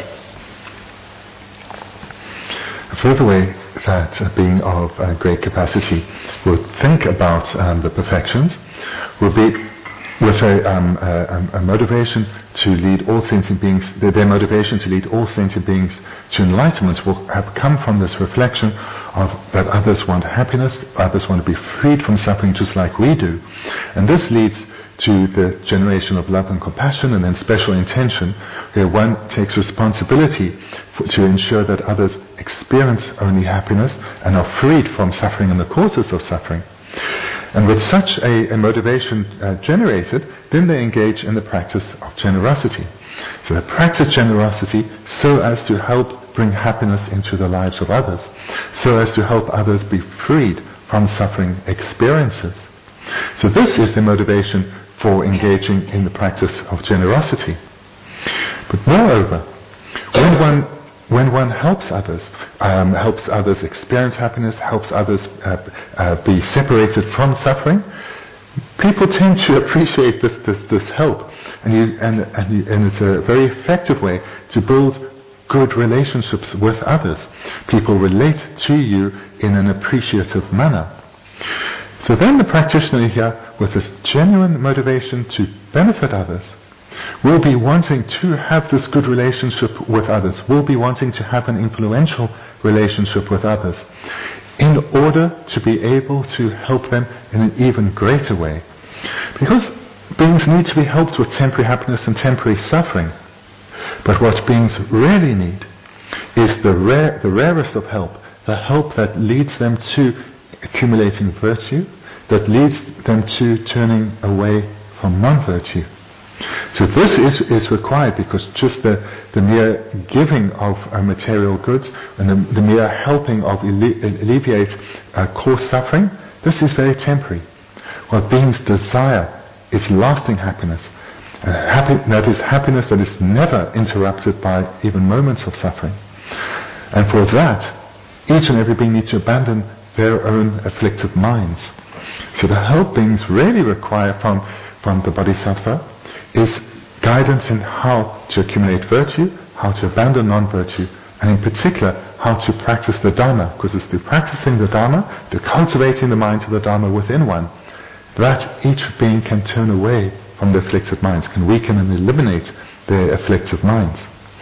A further way that a being of great capacity will think about the perfections will be with a motivation to lead all sentient beings. Their motivation to lead all sentient beings to enlightenment will have come from this reflection of that others want happiness, others want to be freed from suffering just like we do, and this leads to the generation of love and compassion, and then special intention, where one takes responsibility to ensure that others experience only happiness and are freed from suffering and the causes of suffering. And with such a motivation generated, then they engage in the practice of generosity. So they practice generosity so as to help bring happiness into the lives of others, so as to help others be freed from suffering experiences. So this is the motivation for engaging in the practice of generosity. But moreover, when one helps others experience happiness, helps others be separated from suffering, people tend to appreciate this help, and it's a very effective way to build good relationships with others. People relate to you in an appreciative manner. So then the practitioner here, with this genuine motivation to benefit others, will be wanting to have this good relationship with others, will be wanting to have an influential relationship with others, in order to be able to help them in an even greater way. Because beings need to be helped with temporary happiness and temporary suffering. But what beings really need is the rarest of help, the help that leads them to accumulating virtue, that leads them to turning away from non-virtue. So this is required, because just the mere giving of material goods and the mere helping of alleviate cause suffering, this is very temporary. What beings desire is lasting happiness. That is happiness that is never interrupted by even moments of suffering. And for that, each and every being needs to abandon their own afflicted minds. So the help beings really require from the Bodhisattva is guidance in how to accumulate virtue, how to abandon non-virtue, and in particular, how to practice the Dharma, because it's through practicing the Dharma, to cultivating the mind of the Dharma within one, that each being can turn away from the afflicted minds, can weaken and eliminate their afflicted minds.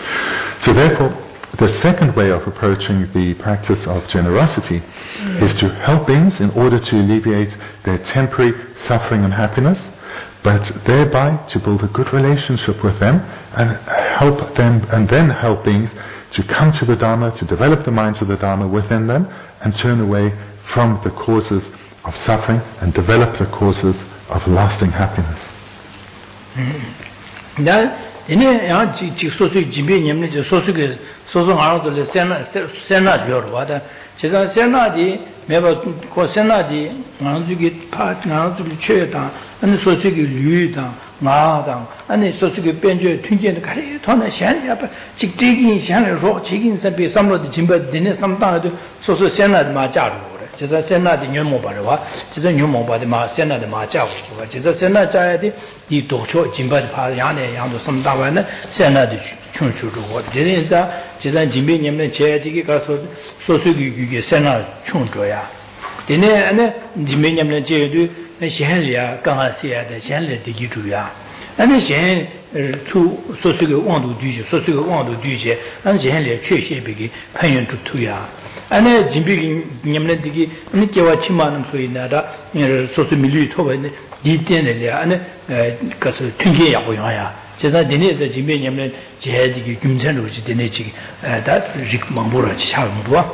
So therefore, the second way of approaching the practice of generosity is to help beings in order to alleviate their temporary suffering and happiness, but thereby to build a good relationship with them and help them, and then help beings to come to the Dharma, to develop the minds of the Dharma within them, and turn away from the causes of suffering and develop the causes of lasting happiness. Ini yang sosu jimbe nyamne je sosu ngaro de sena jor wada chesa sena di meba ko sena di ngaro gi pa ngaro gi che da ani sosu gi lü da ma da ani sosu gi benje tunje de kare tona shan ya ba jig jigin shan le ro jigin sa be samlo de jimbe de ne sam da de sosu sena de ma ja ru chesa sena di nyomo ba de wa chesa nyomo ba de ma sena de ma ja wu wa chesa sena ja ya de di do cho jimbe de pa yang ne yang do sam da wa ne sena de chung chu ru wo de ne za chesa jimbe nyamne che di ge ga sosu gi ge sena chung zhuo ya de ne ane jimbe nyamne che du ne xian li ya gang a xie de xian li de gi zhu ya ane xian tu sosu ge wang du du ji sosu ge wang du du ji ane xian li che xie bi ge pan yuan zhu tu ya ane jimbe nyamne de gi ne je wa qi ma nam sui na da sosu mi lu to ba ne di dian le ya ane ga su tun ge ya bu yang ya 제가 되네 저 집에 냠는 제디기 김천으로 되네 지 다 릭망보라 지샤무와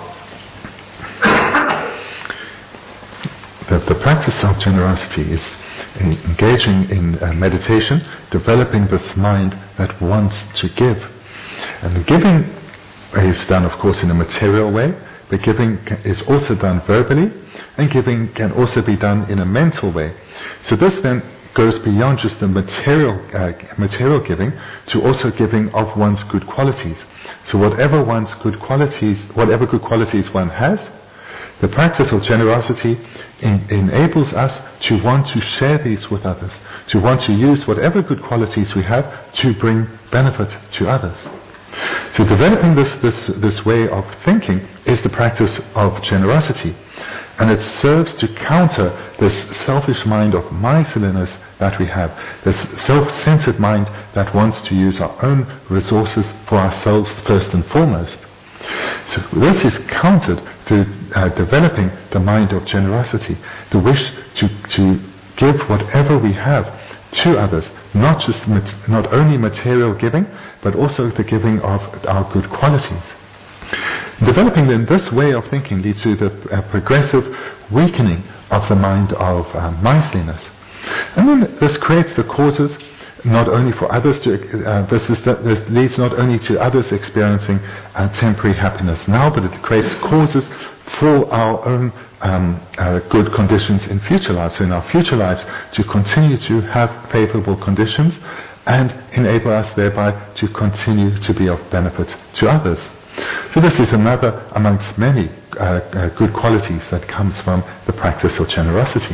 The practice of generosity is engaging in meditation, developing this mind that wants to give. And the giving is done, of course, in a material way, but giving is also done verbally, and giving can also be done in a mental way. So this then goes beyond just the material giving to also giving of one's good qualities. So whatever good qualities one has, the practice of generosity enables us to want to share these with others, to want to use whatever good qualities we have to bring benefit to others. So developing this way of thinking is the practice of generosity, and it serves to counter this selfish mind of miserliness that we have, this self-centered mind that wants to use our own resources for ourselves first and foremost. So this is countered through developing the mind of generosity, the wish to give whatever we have to others, not only material giving, but also the giving of our good qualities. Developing then this way of thinking leads to the progressive weakening of the mind of miserliness. And then this creates the causes not only for others to, this leads not only to others experiencing temporary happiness now, but it creates causes for our own good conditions in future lives. So in our future lives, to continue to have favorable conditions and enable us thereby to continue to be of benefit to others. So this is another amongst many good qualities that comes from the practice of generosity.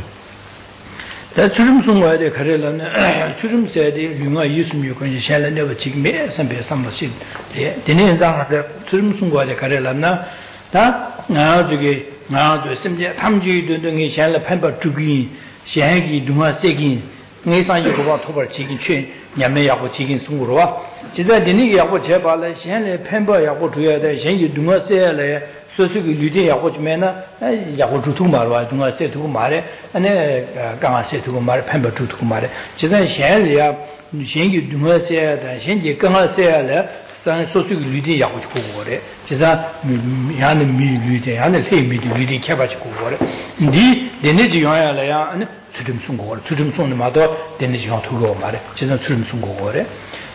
다 추름 송과에 가려는 추름 세대 융아 유스미 요건이 샬레네버 지금에 선배 삼모시 되는 장하다 추름 송과에 가려나 다 나중에 심지어 탐지도 등이 샬레 판바 주기 샤기 융아 세기 내상 요구가 토벌 지긴 최 냐매하고 지긴 송으로와 지자 되는 야고 제발에 샬레 판바 야고 줘야 돼 샤기 융아 세래 소수기 리데 야고 주면은 야고 주투 말와 중앙 세투고 말에 안에 강아 세투고 말에 판바 주투고 말에 지난 현리야 현기 중앙 세야다 현기 강아 세야래 산 소수기 리데 야고 주고 그래 지자 야는 미 리데 야는 세미 리데 켜봐 주고 그래 니 데네지 요야래야 안에 수dum순 거. 수dum 순 마도 데네지 요 두고 말에 지난 수dum 순 거 그래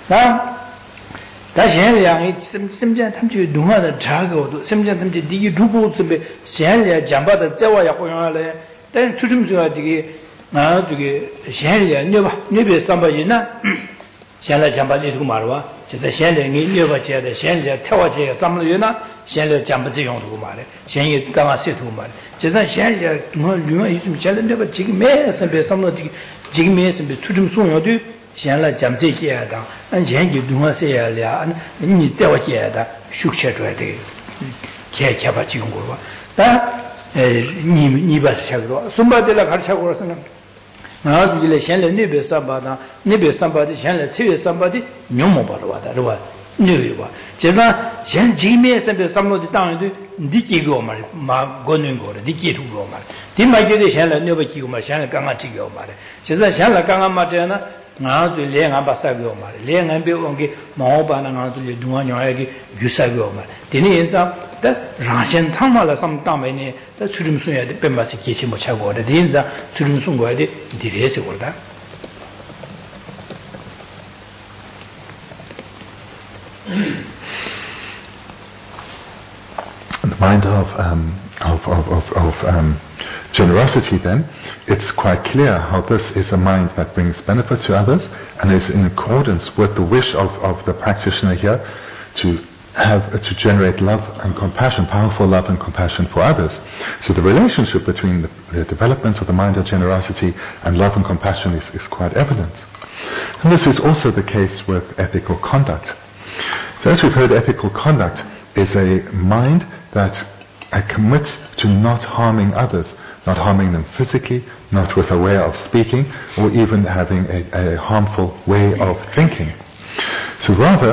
나 다시행량이 심지어 탐지 농화의 자고도 심지어 탐지 디기 두고스베 시행량 잠바다 자와야 고용하래 但추춤스가 되게 저게 시행량 녀베 삼바이나 시행량 잠바지 두고 말와 제가 시행량이 녀바 제가 시행량 차와제 삼르이나 시행량 잠바지 용두고 말해 시행이 강아세 두고 말해 제가 시행량 뭐 유아 있으면 잘 녀바 지금 매 선배 삼르디 지금 매 선배 추춤 송여도 现在讲这些的，俺前就东西也了，你在我家的手切出来的，开把经过吧。但你把切过，什么的了还切过什么？然后这个现在那边上班的，那边上班的，现在7月上班的，牛毛把了的，是吧？牛吧？就说现前面上边上班的当然的，你几个嘛，马过年过的，你几多个嘛？你买觉得现在那边几个嘛？现在刚刚几个嘛的，就是现在刚刚嘛这样呢。 ngā tu lē ngā pa sāgyō mā rē, lē ngā pē wāng kē mā pa nā ngā tu lē dungā nyō yā kē gyū sāgyō mā rē. Tēnē yé tā, tā rāngshēn tāng mā lā sām tāng mē nē, tā tsūrīm sūng yā tē pēn bā sī kē chē mō chā gō rē, tēnē tā tsūrīm sūng gō yā tē dī rē sē gō rē tā. The mind of generosity, then, it's quite clear how this is a mind that brings benefit to others and is in accordance with the wish of the practitioner here to generate love and compassion, powerful love and compassion for others. So the relationship between the development of the mind of generosity and love and compassion is quite evident. And this is also the case with ethical conduct. So as we've heard, ethical conduct is a mind that commits to not harming others, not harming them physically, not with a way of speaking, or even having a harmful way of thinking. So rather,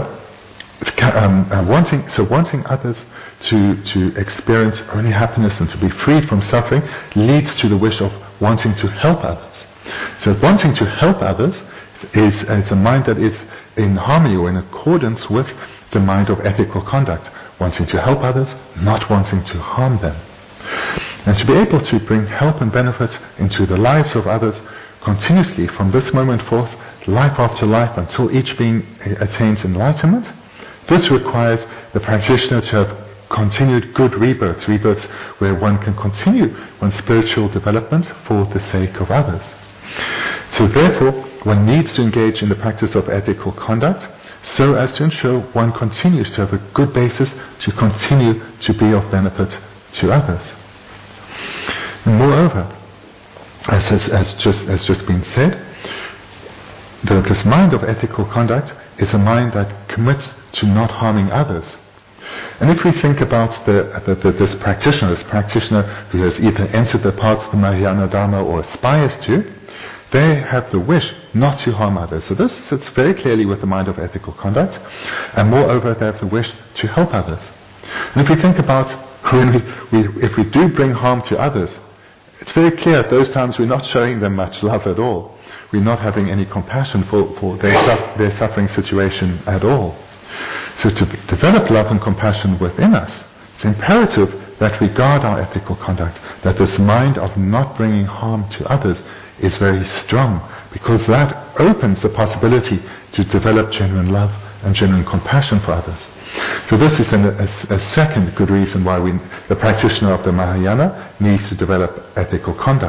wanting others to experience only happiness and to be freed from suffering leads to the wish of wanting to help others. So wanting to help others is a mind that is in harmony or in accordance with the mind of ethical conduct, wanting to help others, not wanting to harm them. And to be able to bring help and benefit into the lives of others continuously from this moment forth, life after life, until each being attains enlightenment, this requires the practitioner to have continued good rebirths where one can continue one's spiritual development for the sake of others. So therefore, one needs to engage in the practice of ethical conduct so as to ensure one continues to have a good basis to continue to be of benefit to others. And moreover, as has just been said, this mind of ethical conduct is a mind that commits to not harming others. And if we think about this practitioner who has either entered the path of the Mahayana Dharma or aspires to, they have the wish not to harm others. So this sits very clearly with the mind of ethical conduct, and moreover they have the wish to help others. And if we think about if we do bring harm to others, it's very clear at those times we're not showing them much love at all. We're not having any compassion for their suffering situation at all. So to develop love and compassion within us, it's imperative that we guard our ethical conduct, that this mind of not bringing harm to others is very strong, because that opens the possibility to develop genuine love and genuine compassion for others. So this is a second good reason why the practitioner of the Mahayana needs to develop ethical conduct.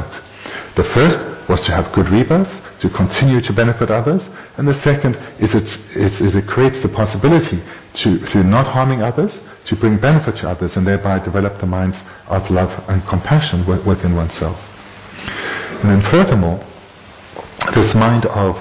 The first was to have good rebirth, to continue to benefit others, and the second is it creates the possibility to, through not harming others, to bring benefit to others and thereby develop the minds of love and compassion within oneself. And then furthermore, this mind of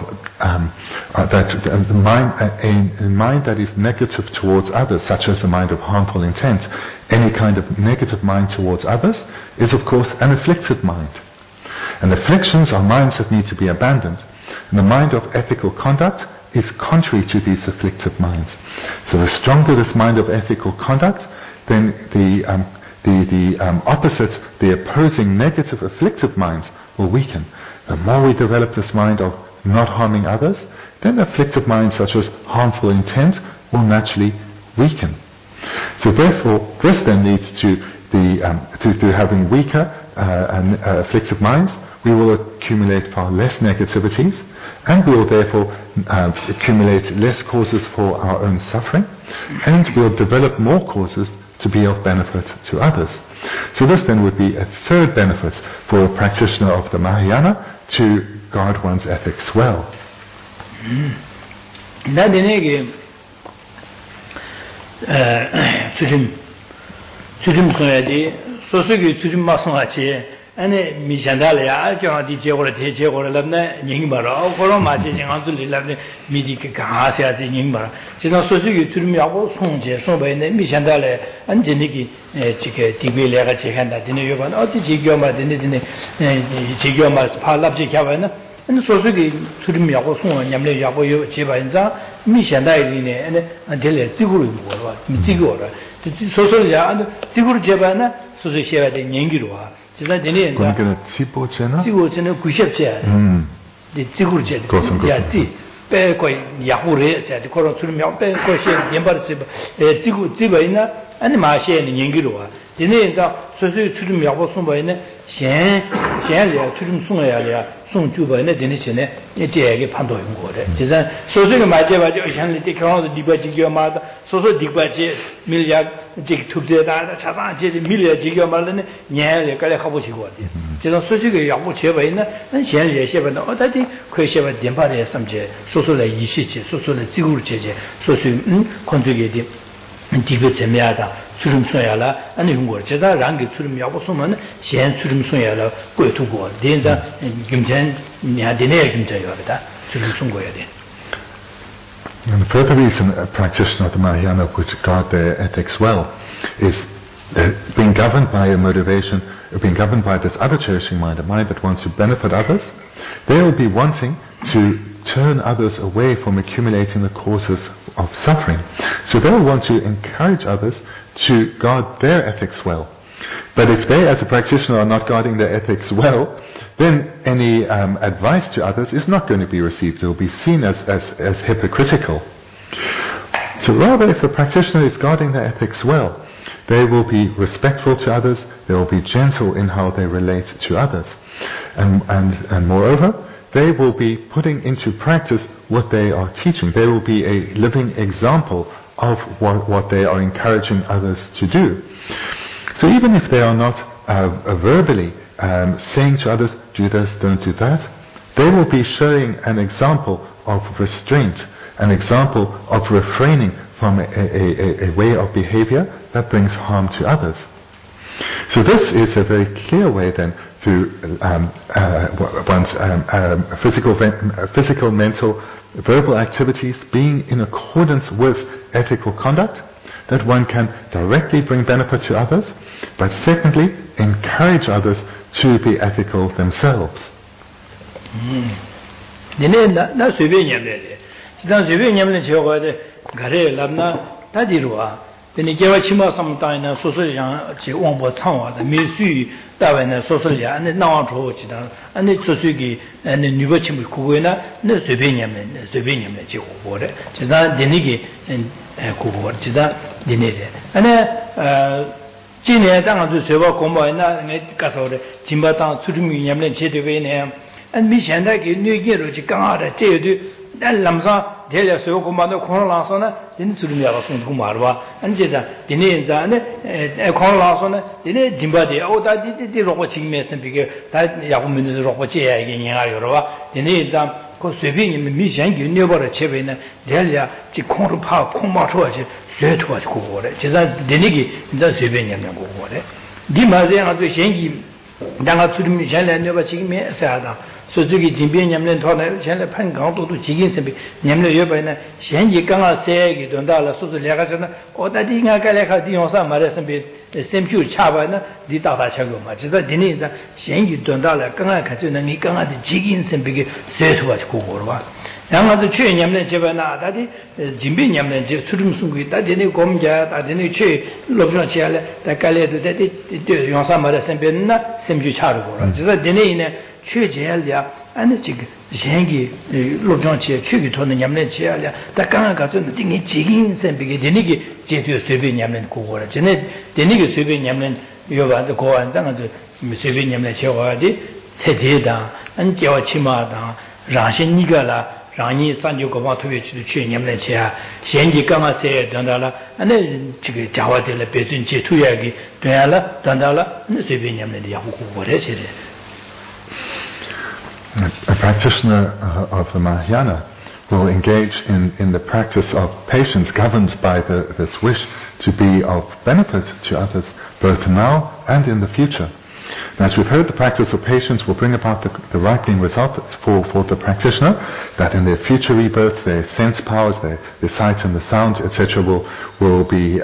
a mind that is negative towards others, such as the mind of harmful intent, any kind of negative mind towards others, is of course an afflicted mind. And afflictions are minds that need to be abandoned. And the mind of ethical conduct is contrary to these afflicted minds. So the stronger this mind of ethical conduct, then the opposite, the opposing negative afflicted minds will weaken. The more we develop this mind of not harming others, then afflicted minds such as harmful intent will naturally weaken. So therefore, this then leads to to having weaker and afflicted minds. We will accumulate far less negativities, and we will therefore accumulate less causes for our own suffering, and we will develop more causes to be of benefit to others. So this then would be a third benefit for a practitioner of the Mahayana, to guard one's ethics well. ane mi chandale ya jang di je gore de je gore lamna ning ba ro ko ro ma je jang zu li lamne mi di ke ga sia ji ning ba ji na so su yu tu mi ya bo song je song bai ne mi chandale an je ni ki ji ke di be le ga je kan da de ne yo ba o di ji gyo ma de ne ji gyo ma pa lap ji kya ba na ane so su ki tu mi ya bo song nyam le ya bo yo je ba yin za mi chandale ni ne ane de le ji gu ru bo ba mi ji go ra so so ya ane ji gu ru je ba na so so she ba de ning gi ro wa 그러니까 지보체나? 지보체는 90제. 지구제. 야, 빼고 야후래. 자, 그런 수명 빼고 시 연발지. 지보이나 아니 마시에는 연기로 와. 이제 소소 수름 야고 숨바이네. 셴래 수름 숨어야래. 송주바이네 되네시네. 이제에게 판도인 거래. 이제 소소가 맞아봐죠. 샹리티 경험도 디바지기가 마다 소소 디바지 밀약 직 투제다 차바지 밀약 지기가 말네. 녀에 깔에 가보시고 어디. 지금 소소가 야고 제바이네. 셴래 셰바는 어디 그셰바 덴바에 삼제 소소의 이시치 소소의 지구를 제제 소소 컨트롤이 디베 재미하다 수름 써야라 아니 이거 제가 랑게 수름 야고 쓰면 셴 수름 써야라 꼬투고 된다 김전 야데네 김자요다 수름 쓴 거야 돼. And the further reason a practitioner of the Mahayana would guard their ethics well is being governed by a motivation, being governed by this other cherishing mind, a mind that wants to benefit others. They will be wanting to turn others away from accumulating the causes of suffering. So they'll want to encourage others to guard their ethics well. But if they, as a practitioner, are not guarding their ethics well, then any advice to others is not going to be received. It will be seen as hypocritical. So rather, if the practitioner is guarding their ethics well, they will be respectful to others, they will be gentle in how they relate to others. And moreover, they will be putting into practice what they are teaching. They will be a living example of what they are encouraging others to do. So even if they are not verbally saying to others, do this, don't do that, they will be showing an example of restraint, an example of refraining from a way of behavior that brings harm to others. So this is a very clear way then through one's physical, mental, verbal activities being in accordance with ethical conduct, that one can directly bring benefit to others, but secondly, encourage others to be ethical themselves. Then Java Chima sometime social young Wombo Town, the Misu, Davana, social and the Nawa and the Susugi and the Nubachim Kuina, the Slovenian water, Chizan Denigi and Kuwa, Chizan Denide. And China down to Seva Combo and Casode, Chimbatan, Sudumi Yamlen Chedivane, and Mishanda, New Year, Chikara, Tedu, and Lamsa. 대려 소고만도 콘라서나 딘수르미야가 손고 말와 안제자 디네자네 콘라서나 디네 짐바디 오다디디 로고 징메선 비게 다 야고민스 로고 제야 이게 냥아 여러와 디네자 그随便 미션기 녀버를 제베는 대려 지 콘로 파 콘마초지 쇠토지 고고래 제자 디네기 인자 随便 고고래 니 마제가 또 현기 내가 주름 전에 내가 지금 해서다 소주기 진변 냠는 토네 전에 판 강도도 지긴 선비 냠는 여번에 현지 강아 세기 된다라 소주 내가서는 어디가 갈래가 디용사 말해서 비 샘슈 차바나 디다다 차고마 진짜 디니다 현지 된다라 강아 가지는 니 강아의 지긴 선비게 쇠수가 고고로와 양아도 최 냠는 제바나 다디 진변 냠는 제 수름 숨기 다디네 곰자 다디네 최 로브나 치알레 다 갈래도 다디 용사 말해서 비나 샘슈 차고라 진짜 디네이네 최제알이야 아니 지금 현기 로정치에 최기 돈은 냠는 지알이야 다 강아 가서 띵이 지긴 선비게 되니게 제대로随便 냠는 고고라 전에 되니게 随便 냠는 요바도 고안장도 随便 냠는 제와디 세대다 안제와 치마다 라신니가라 라니 산조고마 토베치도 최 냠는 지야 현기 강아 세에 된다라 아니 지금 자와들의 배준 제투야기 돼야라 된다라 随便 냠는 야고 고고래 제래 A practitioner of the Mahayana will engage in the practice of patience governed by this wish to be of benefit to others both now and in the future. And as we've heard, the practice of patience will bring about the ripening result for the practitioner, that in their future rebirth their sense powers, their sight and the sound, etc. will be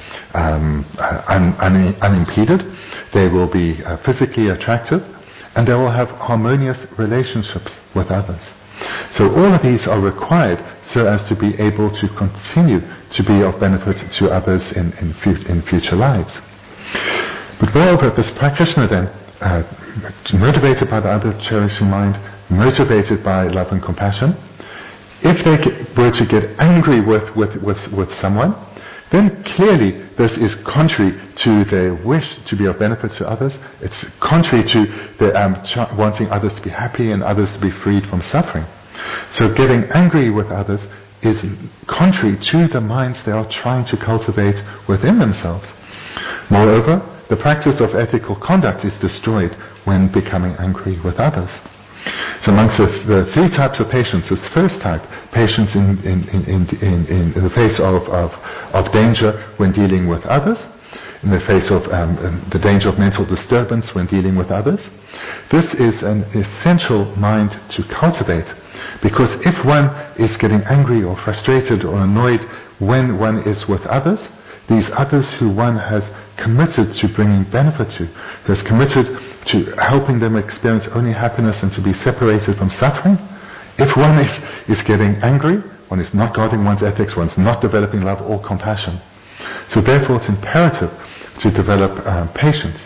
unimpeded. They will be physically attractive, and they will have harmonious relationships with others. So all of these are required so as to be able to continue to be of benefit to others in future lives. But moreover, this practitioner then, motivated by the other cherishing mind, motivated by love and compassion, if they were to get angry with someone, then clearly this is contrary to their wish to be of benefit to others. It's contrary to their wanting others to be happy and others to be freed from suffering. So getting angry with others is contrary to the minds they are trying to cultivate within themselves. Moreover, the practice of ethical conduct is destroyed when becoming angry with others. So amongst the three types of patience, this first type, patience in the face of danger when dealing with others, in the face of the danger of mental disturbance when dealing with others, this is an essential mind to cultivate, because if one is getting angry or frustrated or annoyed when one is with others, these others who one has committed to bringing benefit to, has committed to helping them experience only happiness and to be separated from suffering, if one is getting angry, one is not guarding one's ethics, one's not developing love or compassion. So therefore it's imperative to develop patience.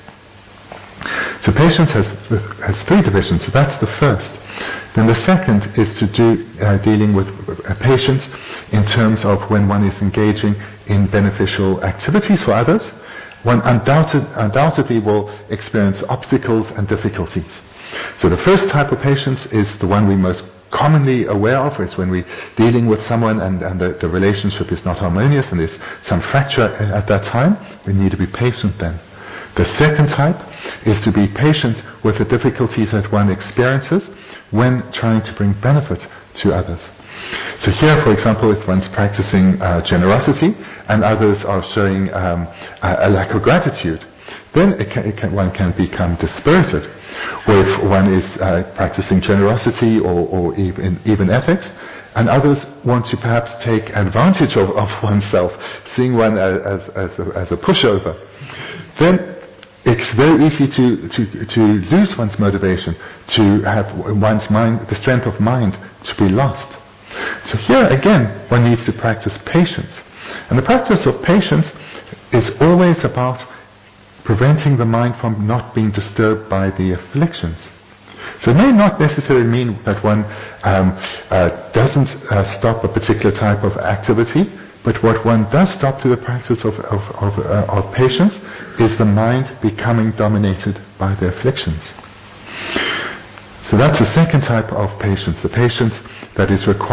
So patience has three divisions, so that's the first. Then the second is to do dealing with patience in terms of when one is engaging in beneficial activities for others. One undoubtedly will experience obstacles and difficulties. So the first type of patience is the one we most commonly aware of. It's when we're dealing with someone and the relationship is not harmonious and there's some fracture at that time. We need to be patient then. The second type is to be patient with the difficulties that one experiences when trying to bring benefit to others. So here, for example, if one's practicing generosity and others are showing a lack of gratitude, then one can become dispirited. Or if one is practicing generosity or even ethics, and others want to perhaps take advantage of oneself, seeing one as a pushover, then it's very easy to lose one's motivation, to have one's mind, the strength of mind, to be lost. So here again, one needs to practice patience. And the practice of patience is always about preventing the mind from not being disturbed by the afflictions. So it may not necessarily mean that one doesn't stop a particular type of activity, but what one does stop to the practice of patience is the mind becoming dominated by the afflictions. So that's the second type of patience, the patience that is required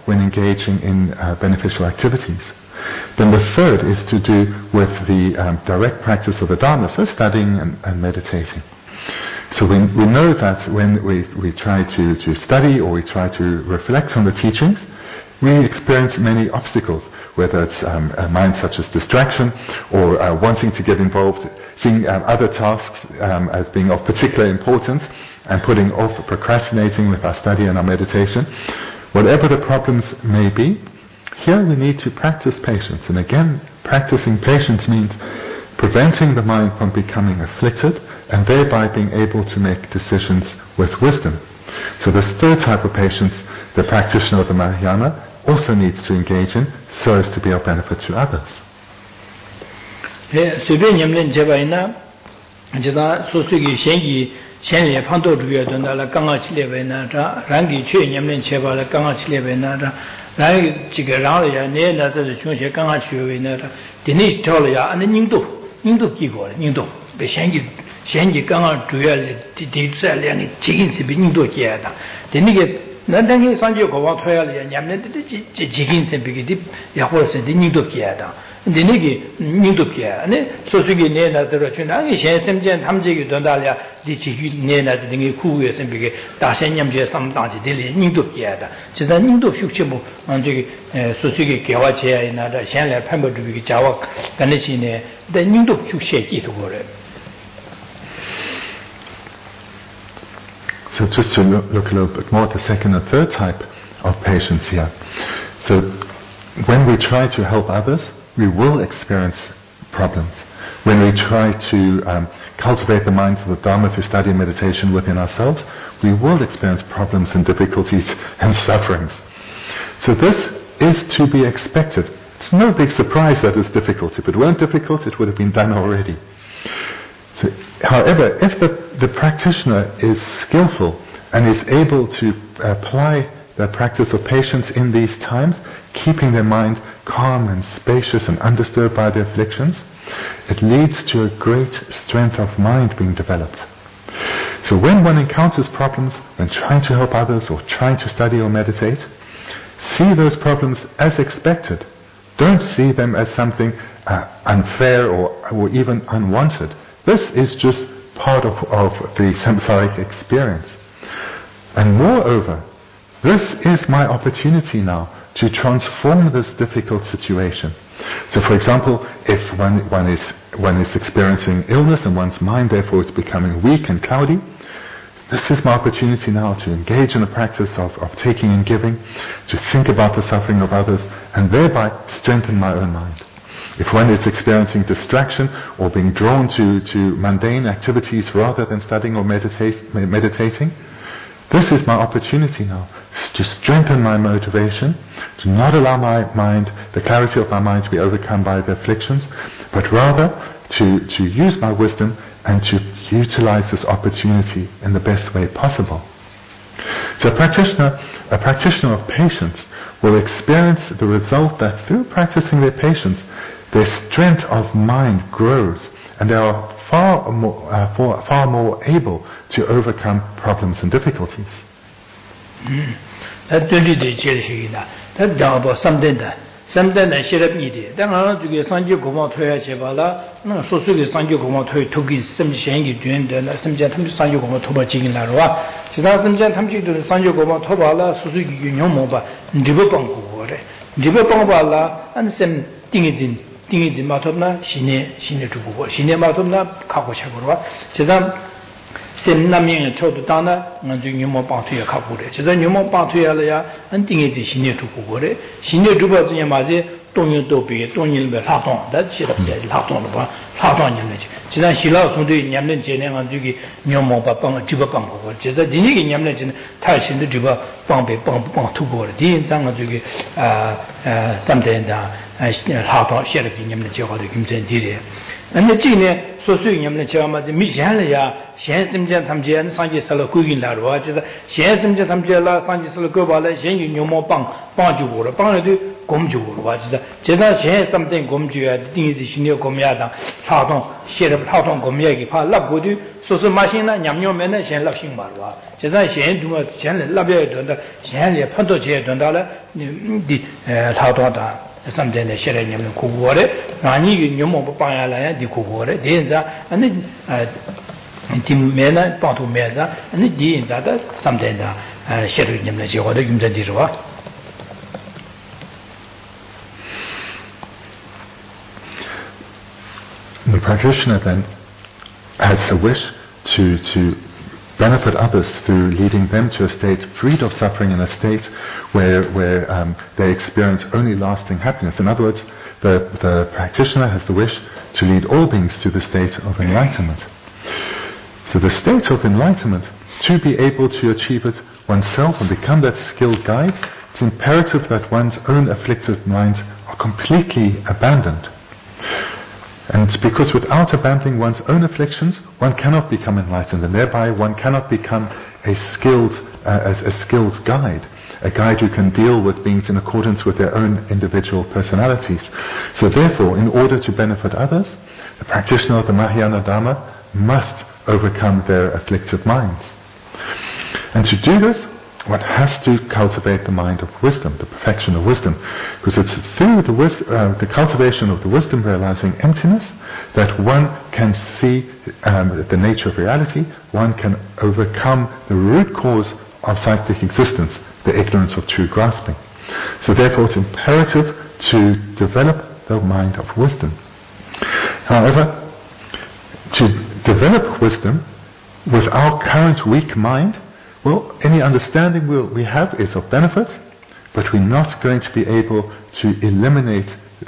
when engaging in beneficial activities. Then the third is to do with the direct practice of the Dharma, so studying and meditating. So we know that when we try to study or we try to reflect on the teachings, we experience many obstacles, whether it's a mind such as distraction or wanting to get involved, seeing other tasks as being of particular importance and putting off, procrastinating with our study and our meditation. Whatever the problems may be, here we need to practice patience. And again, practicing patience means preventing the mind from becoming afflicted and thereby being able to make decisions with wisdom. So this third type of patience, the practitioner of the Mahayana also needs to engage in so as to be of benefit to others. 난당히 산지 고방 토야리야 냠네 지긴 셈비기 야고서 닝도 기야다 근데 내게 닝도 기야 아니 소수기 내나들어 준당이 셴셈전 탐지기 된다려 디지기 내나들 등이 구에 셈비기 다생냠제 삼당지 들리 닝도 기야다 지다 닝도 숙치모 저기 소수기 개화제야 나다 셴래 판버주기 자와 간내시네 데 닝도 숙셰기도 거래. So just to look a little bit more at the second and third type of patience here. So when we try to help others, we will experience problems. When we try to cultivate the minds of the Dharma through study and meditation within ourselves, we will experience problems and difficulties and sufferings. So this is to be expected. It's no big surprise that it's difficult. If it weren't difficult, it would have been done already. So, however, if the practitioner is skillful and is able to apply the practice of patience in these times, keeping their mind calm and spacious and undisturbed by the afflictions, it leads to a great strength of mind being developed. So when one encounters problems, when trying to help others or trying to study or meditate, see those problems as expected. Don't see them as something unfair or even unwanted. This is just part of the samsaric experience. And moreover, this is my opportunity now to transform this difficult situation. So for example, if one is experiencing illness and one's mind therefore is becoming weak and cloudy, this is my opportunity now to engage in the practice of taking and giving, to think about the suffering of others, and thereby strengthen my own mind. If one is experiencing distraction or being drawn to mundane activities rather than studying or meditating, this is my opportunity now to strengthen my motivation, to not allow my mind, the clarity of my mind to be overcome by the afflictions, but rather to use my wisdom and to utilize this opportunity in the best way possible. So a practitioner of patience will experience the result that through practicing their patience, their strength of mind grows and they are far more able to overcome problems and difficulties. Samdana shirab ide. Dangana juge sanji goma toya chebala, na sosuge sanji goma toya togi samji shengi duyende na samja tamji sanji goma toba chigin larwa. Chisa samja tamji duyende sanji goma toba la sosuge yunyo moba ndiba panggu gore. Ndiba pangba la an sem tingizin matobna shine chugu gore. Shine matobna kako chagorwa. Chisa sem namyeng chodu dana nganju nyumo pangtuya kapure. Chisa nyumo pangtuya la ya an tingezi shine chugu gore. Shine chuba zunya mazi tonyo dobi, tonyo lbe lakton, da shirab zay lakton lba, lakton nyamne. Chisa shila sundu nyamne jene nganju ki nyumo pa pang, jiba pang gore. Chisa dini ki nyamne jene thai shindu jiba pang tu gore. Di zang nganju ki samdayan da lakton shirab ki nyamne jegore kimchen dire. 那今年所属你们的叫嘛的没钱了呀，现什么叫他们家上去收了归进来了，就是现什么叫他们家了上去收了够把了，现有牛毛帮助我了，帮了对工具了，就是这段现什么的工具啊，定义的新的工业的操纵，写的操纵工业给怕拉过的，说是马新呢，娘娘们呢先拉新嘛了，这段现多么现在拉边段的，现在碰到这段到了，你操作的。上面的写的你们苦过的，那你有牛毛不帮下来的苦过的，第一张，那地面呢帮助面上，那第一张的上面的写的你们的结果的用在地上。 The practitioner then has a wish to benefit others through leading them to a state freed of suffering, in a state where they experience only lasting happiness. In other words, the practitioner has the wish to lead all beings to the state of enlightenment. So the state of enlightenment, to be able to achieve it oneself and become that skilled guide, it's imperative that one's own afflicted minds are completely abandoned. And because without abandoning one's own afflictions, one cannot become enlightened, and thereby one cannot become a skilled guide, a guide who can deal with beings in accordance with their own individual personalities. So therefore, in order to benefit others, the practitioner of the Mahayana Dharma must overcome their afflicted minds. And to do this, one has to cultivate the mind of wisdom, the perfection of wisdom, because it's through the cultivation of the wisdom realizing emptiness that one can see the nature of reality, one can overcome the root cause of psychic existence, the ignorance of true grasping. So therefore it's imperative to develop the mind of wisdom. However, to develop wisdom with our current weak mind, well, any understanding we have is of benefit, but we're not going to be able to eliminate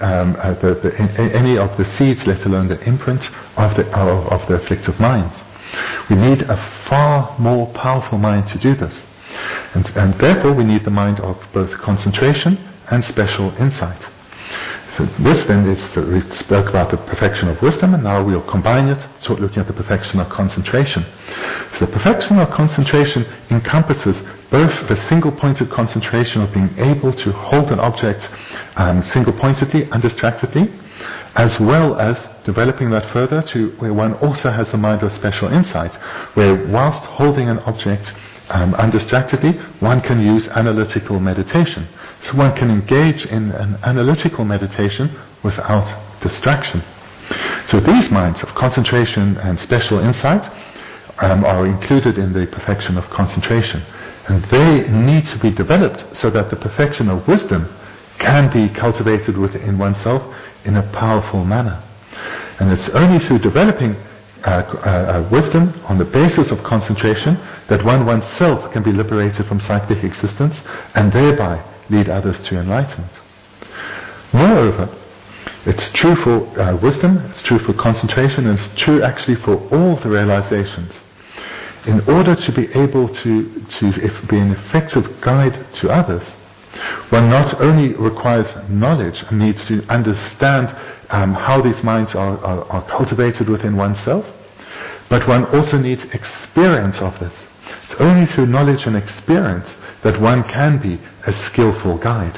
any of the seeds, let alone the imprint of the afflictive minds. We need a far more powerful mind to do this. And therefore we need the mind of both concentration and special insight. So this then is, we spoke about the perfection of wisdom, and now we'll combine it, sort of looking at the perfection of concentration. So the perfection of concentration encompasses both the single-pointed concentration of being able to hold an object single-pointedly, undistractedly, as well as developing that further to where one also has the mind of special insight, where whilst holding an object undistractedly, one can use analytical meditation. So one can engage in an analytical meditation without distraction. So these minds of concentration and special insight are included in the perfection of concentration. And they need to be developed so that the perfection of wisdom can be cultivated within oneself in a powerful manner. And it's only through developing wisdom on the basis of concentration that one oneself can be liberated from psychic existence and thereby lead others to enlightenment. Moreover, it's true for wisdom, it's true for concentration, and it's true actually for all the realizations. In order to be able to be an effective guide to others, one not only requires knowledge and needs to understand how these minds are cultivated within oneself, but one also needs experience of this. It's only through knowledge and experience that one can be a skillful guide.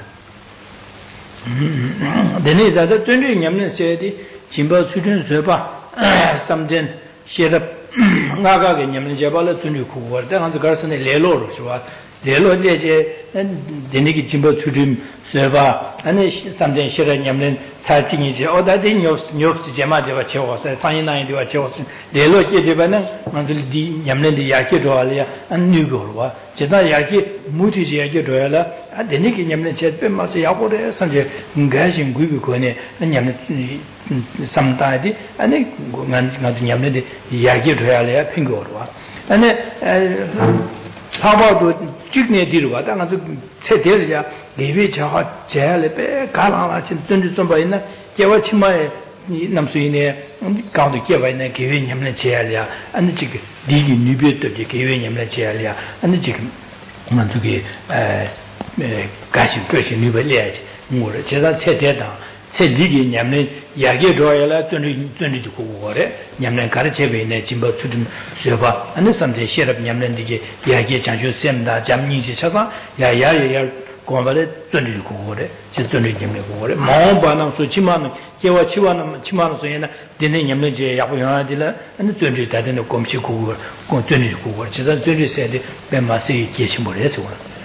lelo leje denigi jimbo chudim seba ane samden shira nyamlen sa jingi je oda de nyop jema de wa chewa sa sanyin na de wa chewa lelo je de bana mandul di nyamlen de ya ke do ala an nu go wa je da ya ke muti je ya ke do ala denigi nyamlen che pe ma se ya ko de sanje nga shin gu gu ko ne nyamlen samda di ane ngan nyamlen de ya ke do ala pin go wa ane 사바도 찍네 뒤로 왔다 가서 세대야 리베 저 제할에 가라라 진 던지 좀 봐있나 제와 치마에 남수인에 가도 개와있네 개회 냠네 제할이야 아니 지금 리기 리베도 개회 냠네 제할이야 아니 지금 만두게 가시 것이 리베려야지 뭐를 제가 세대다 ligi nyamne yage droyala tuni ko gore nyamne kar chebe ne jimba tudum seba ane samje sherab nyamne dige yage chanju semda jamni ji chasa ya 고발에 전리 고고래 전리 님네 고고래 마음바나 소치만 제와 치와나 치만 소에나 되는 냠네 제 야고야들라 아니 전리 다되는 꼼치 고고 전리 고고 제가 전리 세데 뱀마시 계시모래서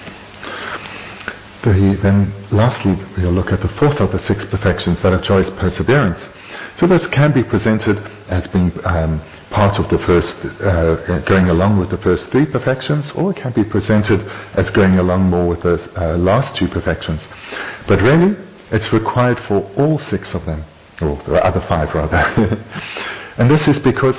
Then lastly, we'll look at the fourth of the six perfections, that of joyous perseverance. So this can be presented as being part of the first, going along with the first three perfections, or it can be presented as going along more with the last two perfections. But really, it's required for all six of them, or the other five rather. And this is because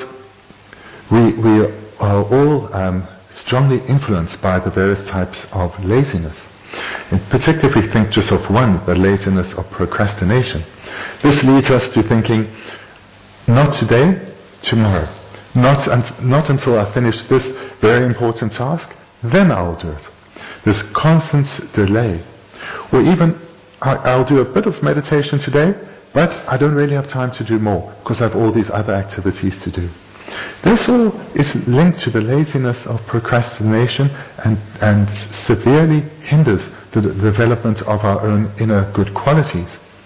we are all strongly influenced by the various types of laziness. In particular, if we think just of one, the laziness of procrastination. This leads us to thinking, not today, tomorrow. Not until I finish this very important task, then I'll do it. This constant delay. Or even, I'll do a bit of meditation today, but I don't really have time to do more, because I have all these other activities to do. This all is linked to the laziness of procrastination and severely hinders the development of our own inner good qualities.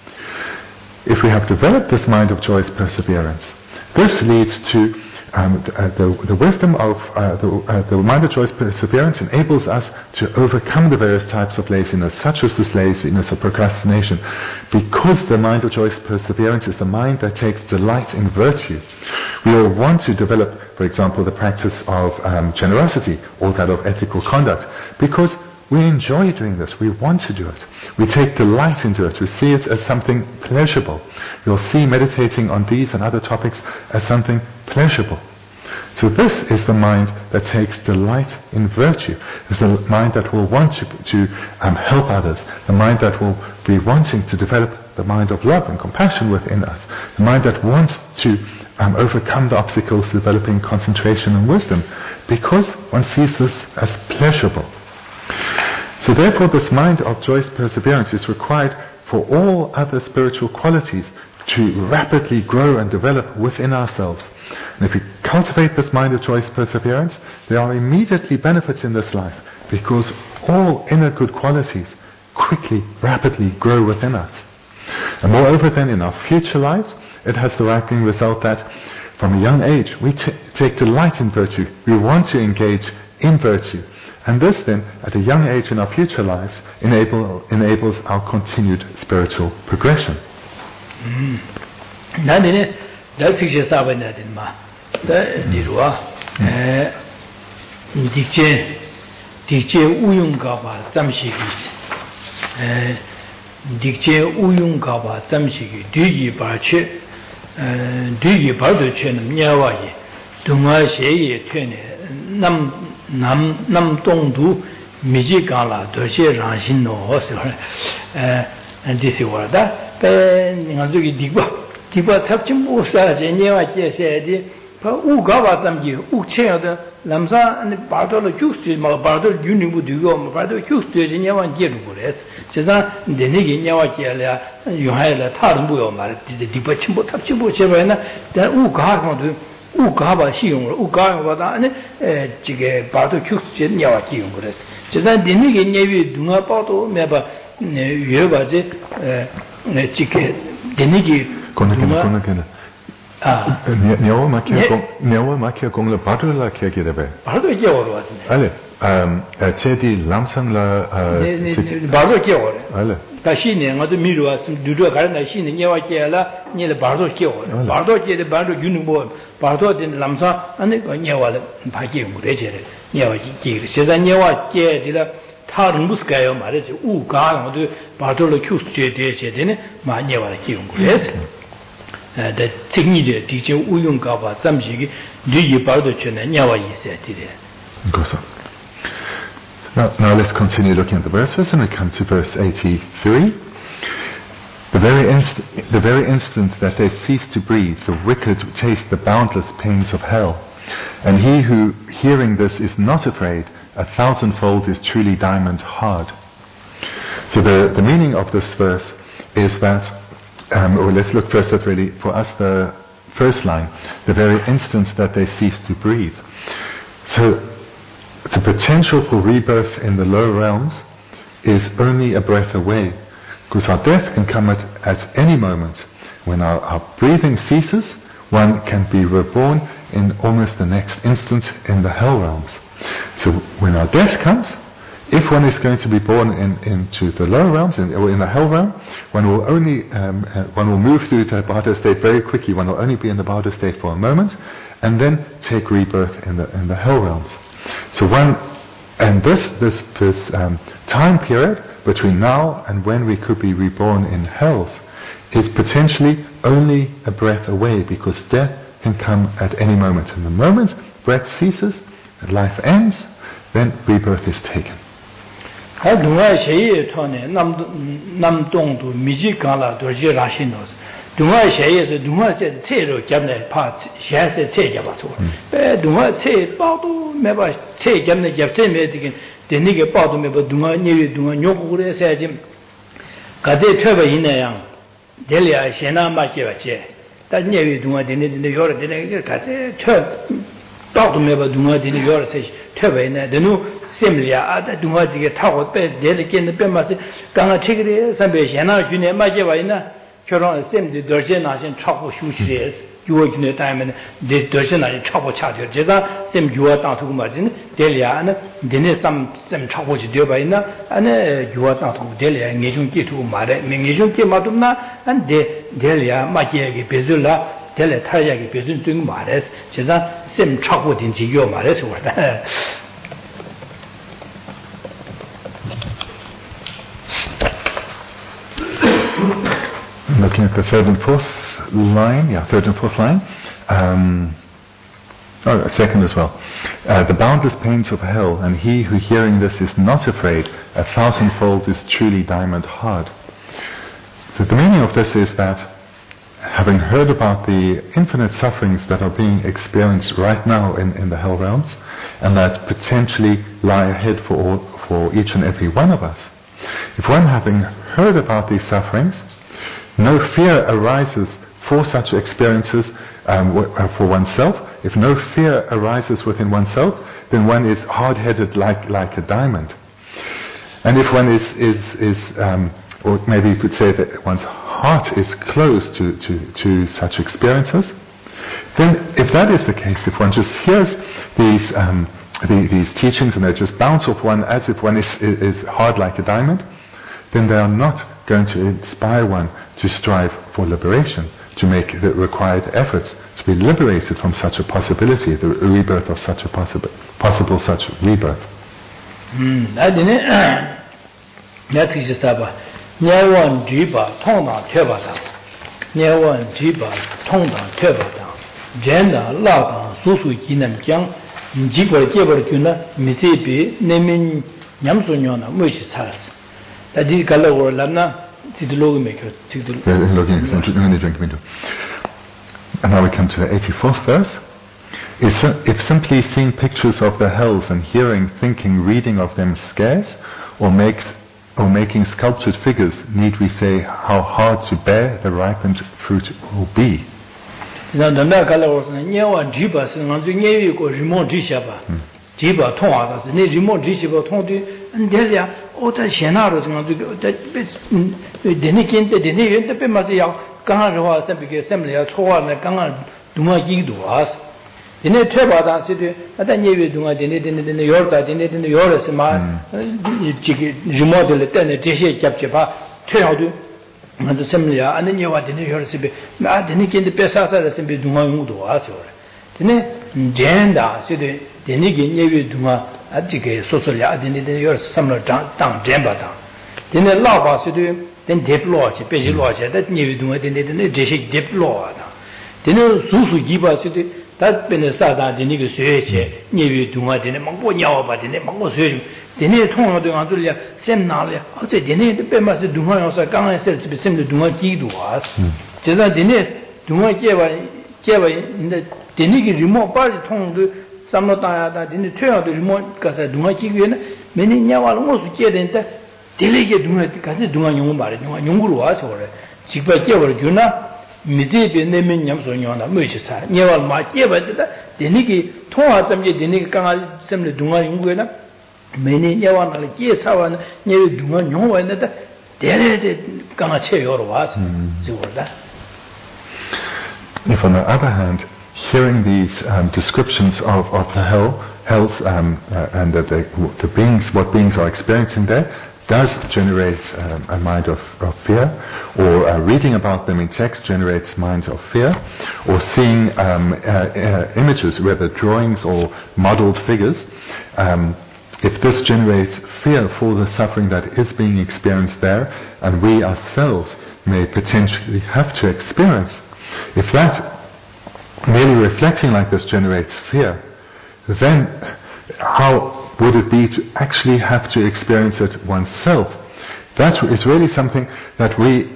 If we have developed this mind of joyous perseverance, this leads to the wisdom of the mind of joyous perseverance enables us to overcome the various types of laziness, such as this laziness of procrastination, because the mind of joyous perseverance is the mind that takes delight in virtue. We all want to develop, for example, the practice of generosity or that of ethical conduct, because we enjoy doing this. We want to do it. We take delight into it. We see it as something pleasurable. You'll see meditating on these and other topics as something pleasurable. So this is the mind that takes delight in virtue. It's the mind that will want to help others. The mind that will be wanting to develop the mind of love and compassion within us. The mind that wants to overcome the obstacles to developing concentration and wisdom, because one sees this as pleasurable. So therefore this mind of joyous perseverance is required for all other spiritual qualities to rapidly grow and develop within ourselves. And if we cultivate this mind of joyous perseverance, there are immediately benefits in this life, because all inner good qualities quickly, rapidly grow within us. And moreover then in our future lives, it has the ripening result that from a young age we take delight in virtue. We want to engage in virtue. And this then, at a young age in our future lives, enables our continued spiritual progression. nam tong du mi ji ga la de xie ran xin no se and this is what that nga zu gi di ba chap chim bu sa je nie wa jie xie di pa u ga ba tam ji u che de lam sa ne ba do le ju si ma ba do yu ni bu du go ma ba do ju de je nie wa jie du bu le je sa de ne gi nie wa jie le yu hai le ta ren bu yo ma di ba chim bu chap chim bu che ba na de u ga ma du u ga ba xi yong u ga ba da ne ji ge ba do ju si nie wa ji yong bu le je sa de ne gi nie yu du nga ba do me ba yue ba je ji ge de ne gi Nyawa makia kong la badu la kia kia debe. Badu kia waro wate. Ale, che di lamsang la... Badu kia waro. Ale. Ta shi ne, nga tu miru wa, dudu kare na shi ne, nyawa kia la, nye la badu kia waro. Badu kia de badu yunu bo, badu de lamsang, ane nyawa la pa kia mu re che re, nyawa kia re. Se za nyawa kia di la, ta rungu ska yo ma re che, u ka nga tu badu la kyu che de che de ne, ma nyawa la kia mu re se. The technique teaching Uyung Gaba, Samshiki, do you bother to Nyawa said it? Now let's continue looking at the verses, and we come to verse 83. The very instant that they cease to breathe, the wicked taste the boundless pains of hell. And he who, hearing this, is not afraid, 1,000-fold is truly diamond hard. So the meaning of this verse is that or let's look first at really, for us, the first line, the very instant that they cease to breathe. So the potential for rebirth in the lower realms is only a breath away, because our death can come at any moment. When our breathing ceases, one can be reborn in almost the next instant in the hell realms. So when our death comes, if one is going to be born into the lower realms or in the hell realm, one will only one will move through the Bhadra state very quickly. One will only be in the Bhadra state for a moment, and then take rebirth in the hell realms. So this time period between now and when we could be reborn in hells is potentially only a breath away, because death can come at any moment. And the moment breath ceases, life ends, then rebirth is taken. Delia Shena Machivache, that never do it in the Europe, talk to me about doing it in the Europe, Turban, the new Simlia, that do not get talk bed, delicate the Pemas, Ganga Tigre, Sambe Shena, Junior Majavina, Choron, same the Dorjana and Choco Shoes. You in the time and this Dorjana and Choco Charger, Jeda, same you are down to Martin, Delia, and then some Choco Jubina, and you are down to Delia, and Nation Kitu Mare, Nation Kimatuna, and Delia, Machiagi Pezula, Delia Tayagi Pezun to Mares, Jeza, same Choco in Gio Mares. Looking at the third and fourth line, third and fourth line. Second as well. The boundless pains of hell, and he who hearing this is not afraid, 1,000-fold is truly diamond hard. So the meaning of this is that, having heard about the infinite sufferings that are being experienced right now in the hell realms, and that potentially lie ahead for each and every one of us, if one, having heard about these sufferings, no fear arises for such experiences for oneself. If no fear arises within oneself, then one is hard-headed like a diamond. And if one is or maybe you could say that one's heart is closed to such experiences, then if that is the case, if one just hears these teachings and they just bounce off one as if one is hard like a diamond, then they are not going to inspire one to strive for liberation, to make the required efforts to be liberated from such a possibility, the rebirth of such a possible such rebirth. That is color or lamna, and now we come to the 84th verse. If simply seeing pictures of the hells and hearing, thinking, reading of them scarce, or making sculptured figures, need we say how hard to bear the ripened fruit will be? Jiba Tonga, the remote Jishaba Tongi, and Delia, Ota Shenaro, the Denikin, the Denikin, the Pemasia, Ganga Assembly, Toa, and Ganga Duma Gidu us. The net Trebada city, and then you do in the Yorta, in the Yorasima, remodel it, and the Tisha Capchapa, Teodu, and the Semilia, and then you are the New York City, Denikin, the Pesasa, Assembly Duma Mudu us. The Jenda city. The Nigin Nevi Duma, Atike, Sosolia, the Yor Summer down Jambata. Then the Lava City, then Dip Lodge, Page Lodge, that Nevi Duma, then the Jessic Dip Law. Then Susu Giba City, that Benesada, the Nigga Sueche, Nevi Duma, then Mango Yawa, then Mango Sueju, the near Tonga de Antulia, Semnalia, I'll say the name the Pemas Duma, also Ganga said to be similar to Duma Gidu was. Jeza Dine, Duma Jeva in the Nigga remote party tongue. Samotaya in the trail of the remote Casa Dumaki, many Yawa almost get in the delegate Dumaki, Duma Yumba, Yunguru was or 직바 깨버려 주나 미제비 내면 냠소냐나 뭐지사 녀월 마 깨버다 되니기 통화 점제 되니기 강아 셈네 동아 연구에나 매니 녀와나 깨사와나 녀 동아 용와는다 대레데 강아 체요로 와서 지고다. If on the other hand, hearing these descriptions of the hells and that the beings, what beings are experiencing there, does generate a mind of fear, or reading about them in text generates minds of fear, or seeing images, whether drawings or modeled figures, if this generates fear for the suffering that is being experienced there, and we ourselves may potentially have to experience, if that merely reflecting like this generates fear, then how would it be to actually have to experience it oneself? That is really something that we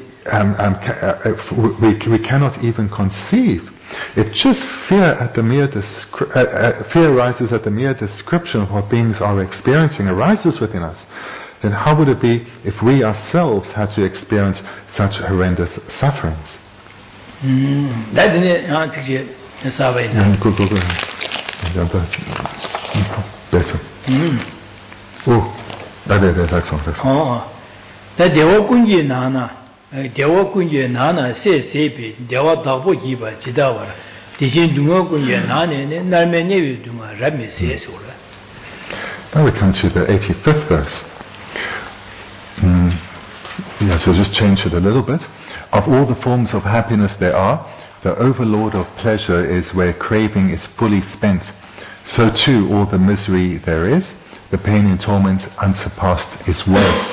cannot even conceive. If just fear at the mere fear arises at the mere description of what beings are experiencing arises within us, then how would it be if we ourselves had to experience such horrendous sufferings? Now we come to the 85th verse. Yes, we'll just change it a little bit. Of all the forms of happiness there are, the overlord of pleasure is where craving is fully spent. So too all the misery there is, the pain and torment unsurpassed is worse.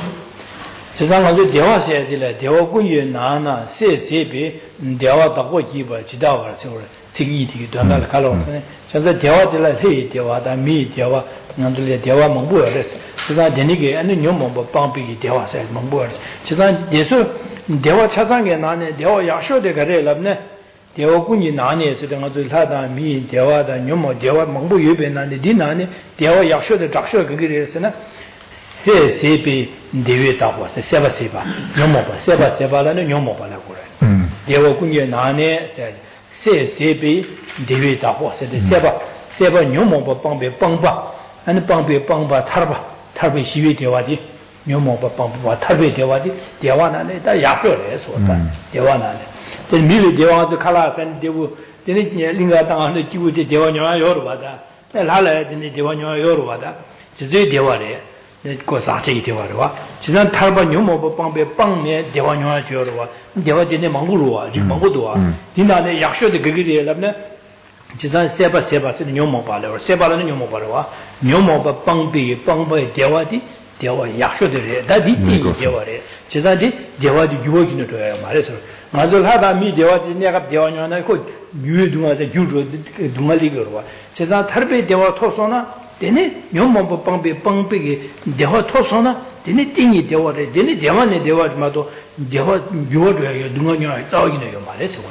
Dewa kunji nani se denga zu lada mi dewa da nyomo dewa mangbu yube nani di nani dewa yaksho de draksho gagiri se na se sepi dewe takwa se seba seba nyomo pa seba seba la nyomo pa la kore dewa kunji nani se sepi dewe takwa se de seba seba nyomo pa pangbe pangba ane pangbe pangba tarba shiwe dewa di nyomo pa pangba tarbe dewa di dewa nani da yaksho le so ta dewa nani then mili dewa zu kala san dewu deni linga tanga ne jiwu de dewa nyawa yoru bada la la deni dewa nyawa yoru bada jize dewa le ko sa che dewa wa jinan tarba nyomo bo pangbe pang ne dewa nyawa yoru wa dewa deni manguru wa ji mangudu wa dinda ne yaksho de gigi le labne jisan seba se nyomo ba le seba le nyomo ba wa nyomo ba pangbe dewa di dewa yaksho de re da di dewa re jisan di dewa di yuwo gi ne to ya ma le so mazul hada mi dewa di ne gap dewa nyana ko yuwe dunga de jujo dunga li gorwa jisan tarbe dewa tosona dene nyomo ba pangbe ge dewa tosona dene tingi dewa re dene dewa ne dewa ma to dewa yuwo de ya dunga nyana zao gi ne yo ma le so.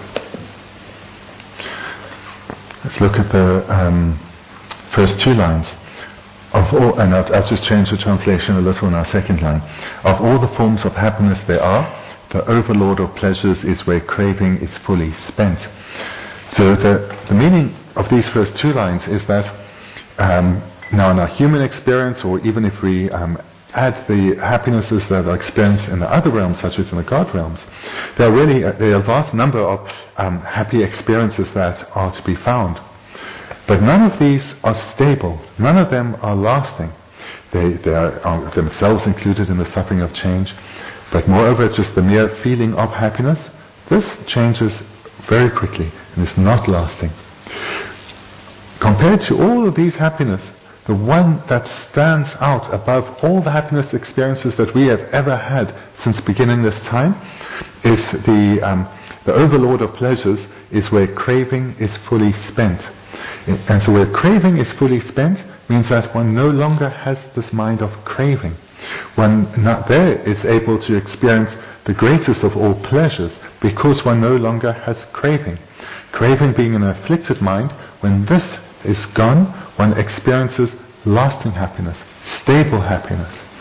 Let's look at the first two lines. Of all, and I've just changed the translation a little in our second line. Of all the forms of happiness there are, the overlord of pleasures is where craving is fully spent. So the meaning of these first two lines is that now in our human experience, or even if we add the happinesses that are experienced in the other realms, such as in the God realms, there are a vast number of happy experiences that are to be found. But none of these are stable. None of them are lasting. They are themselves included in the suffering of change. But moreover, just the mere feeling of happiness, this changes very quickly and is not lasting. Compared to all of these happiness, the one that stands out above all the happiness experiences that we have ever had since beginning this time is the overlord of pleasures is where craving is fully spent. And so where craving is fully spent means that one no longer has this mind of craving. One not there is able to experience the greatest of all pleasures because one no longer has craving. Craving being an afflicted mind, when this is gone, one experiences lasting happiness, stable happiness.